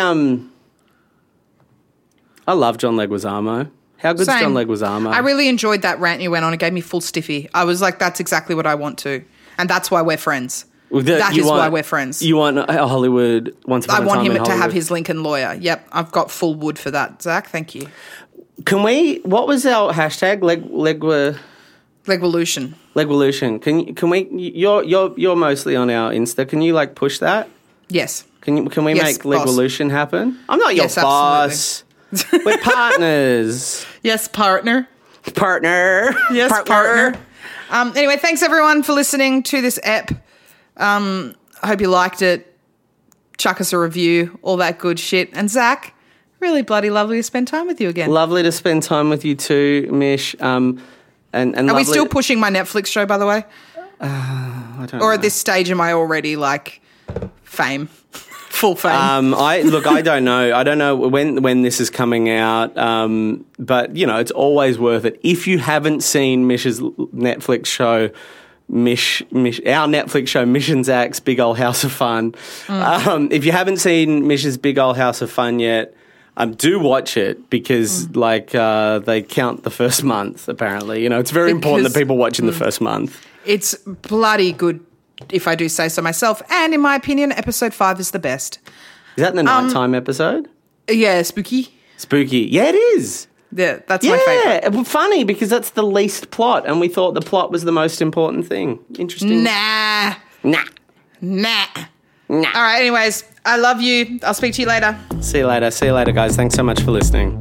F: love John Leguizamo. How good's John Leguizamo?
C: I really enjoyed that rant you went on. It gave me full stiffy. I was like, that's exactly what I want to. And that's why we're friends. That is why we're friends.
F: You want Hollywood Once Upon a Time
C: I want him
F: in
C: to have
F: Hollywood.
C: his Lincoln lawyer. Yep, I've got full wood for that, Zach. Thank you.
F: Can we? What was our hashtag?
C: Legvolution.
F: Legvolution. Can we? You're mostly on our Insta. Can you like push that?
C: Yes.
F: Can we
C: Yes,
F: make
C: boss.
F: Legvolution happen? I'm not your
C: Yes,
F: boss. We're partners.
C: Yes, partner.
F: Partner.
C: Yes, partner. Anyway, thanks everyone for listening to this ep. I hope you liked it. Chuck us a review, all that good shit. And Zach, really bloody lovely to spend time with you again.
F: Lovely to spend time with you too, Mish. And
C: Are we still pushing my Netflix show, by the way?
F: I don't
C: Or
F: know.
C: at this stage, am I already like fame? Full fame?
F: I don't know. I don't know when this is coming out, but you know, it's always worth it. If you haven't seen Mish's Netflix show, our Netflix show, Mission Zach's Big Ol' House of Fun. If you haven't seen Mish's Big Ol' House of Fun yet, do watch it because they count the first month. Apparently, you know, it's very important that people watch in the first month.
C: It's bloody good, if I do say so myself. And in my opinion, episode 5 is the best.
F: Is that the nighttime episode?
C: Yeah, spooky.
F: Spooky. Yeah, it is.
C: Yeah, that's my favourite.
F: Yeah, funny because that's the least plot, and we thought the plot was the most important thing. Interesting.
C: Nah.
F: Nah.
C: All right, anyways, I love you. I'll speak to you later.
F: See you later. See you later, guys. Thanks so much for listening.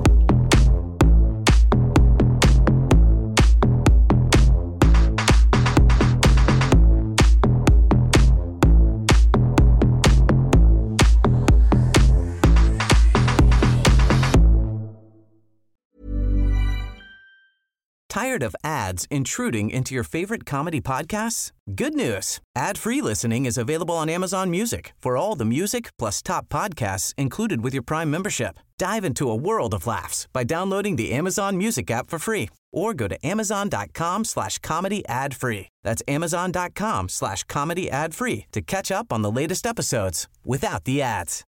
G: Tired of ads intruding into your favorite comedy podcasts? Good news. Ad-free listening is available on Amazon Music for all the music plus top podcasts included with your Prime membership. Dive into a world of laughs by downloading the Amazon Music app for free or go to amazon.com/comedy ad-free. That's amazon.com/comedy ad-free to catch up on the latest episodes without the ads.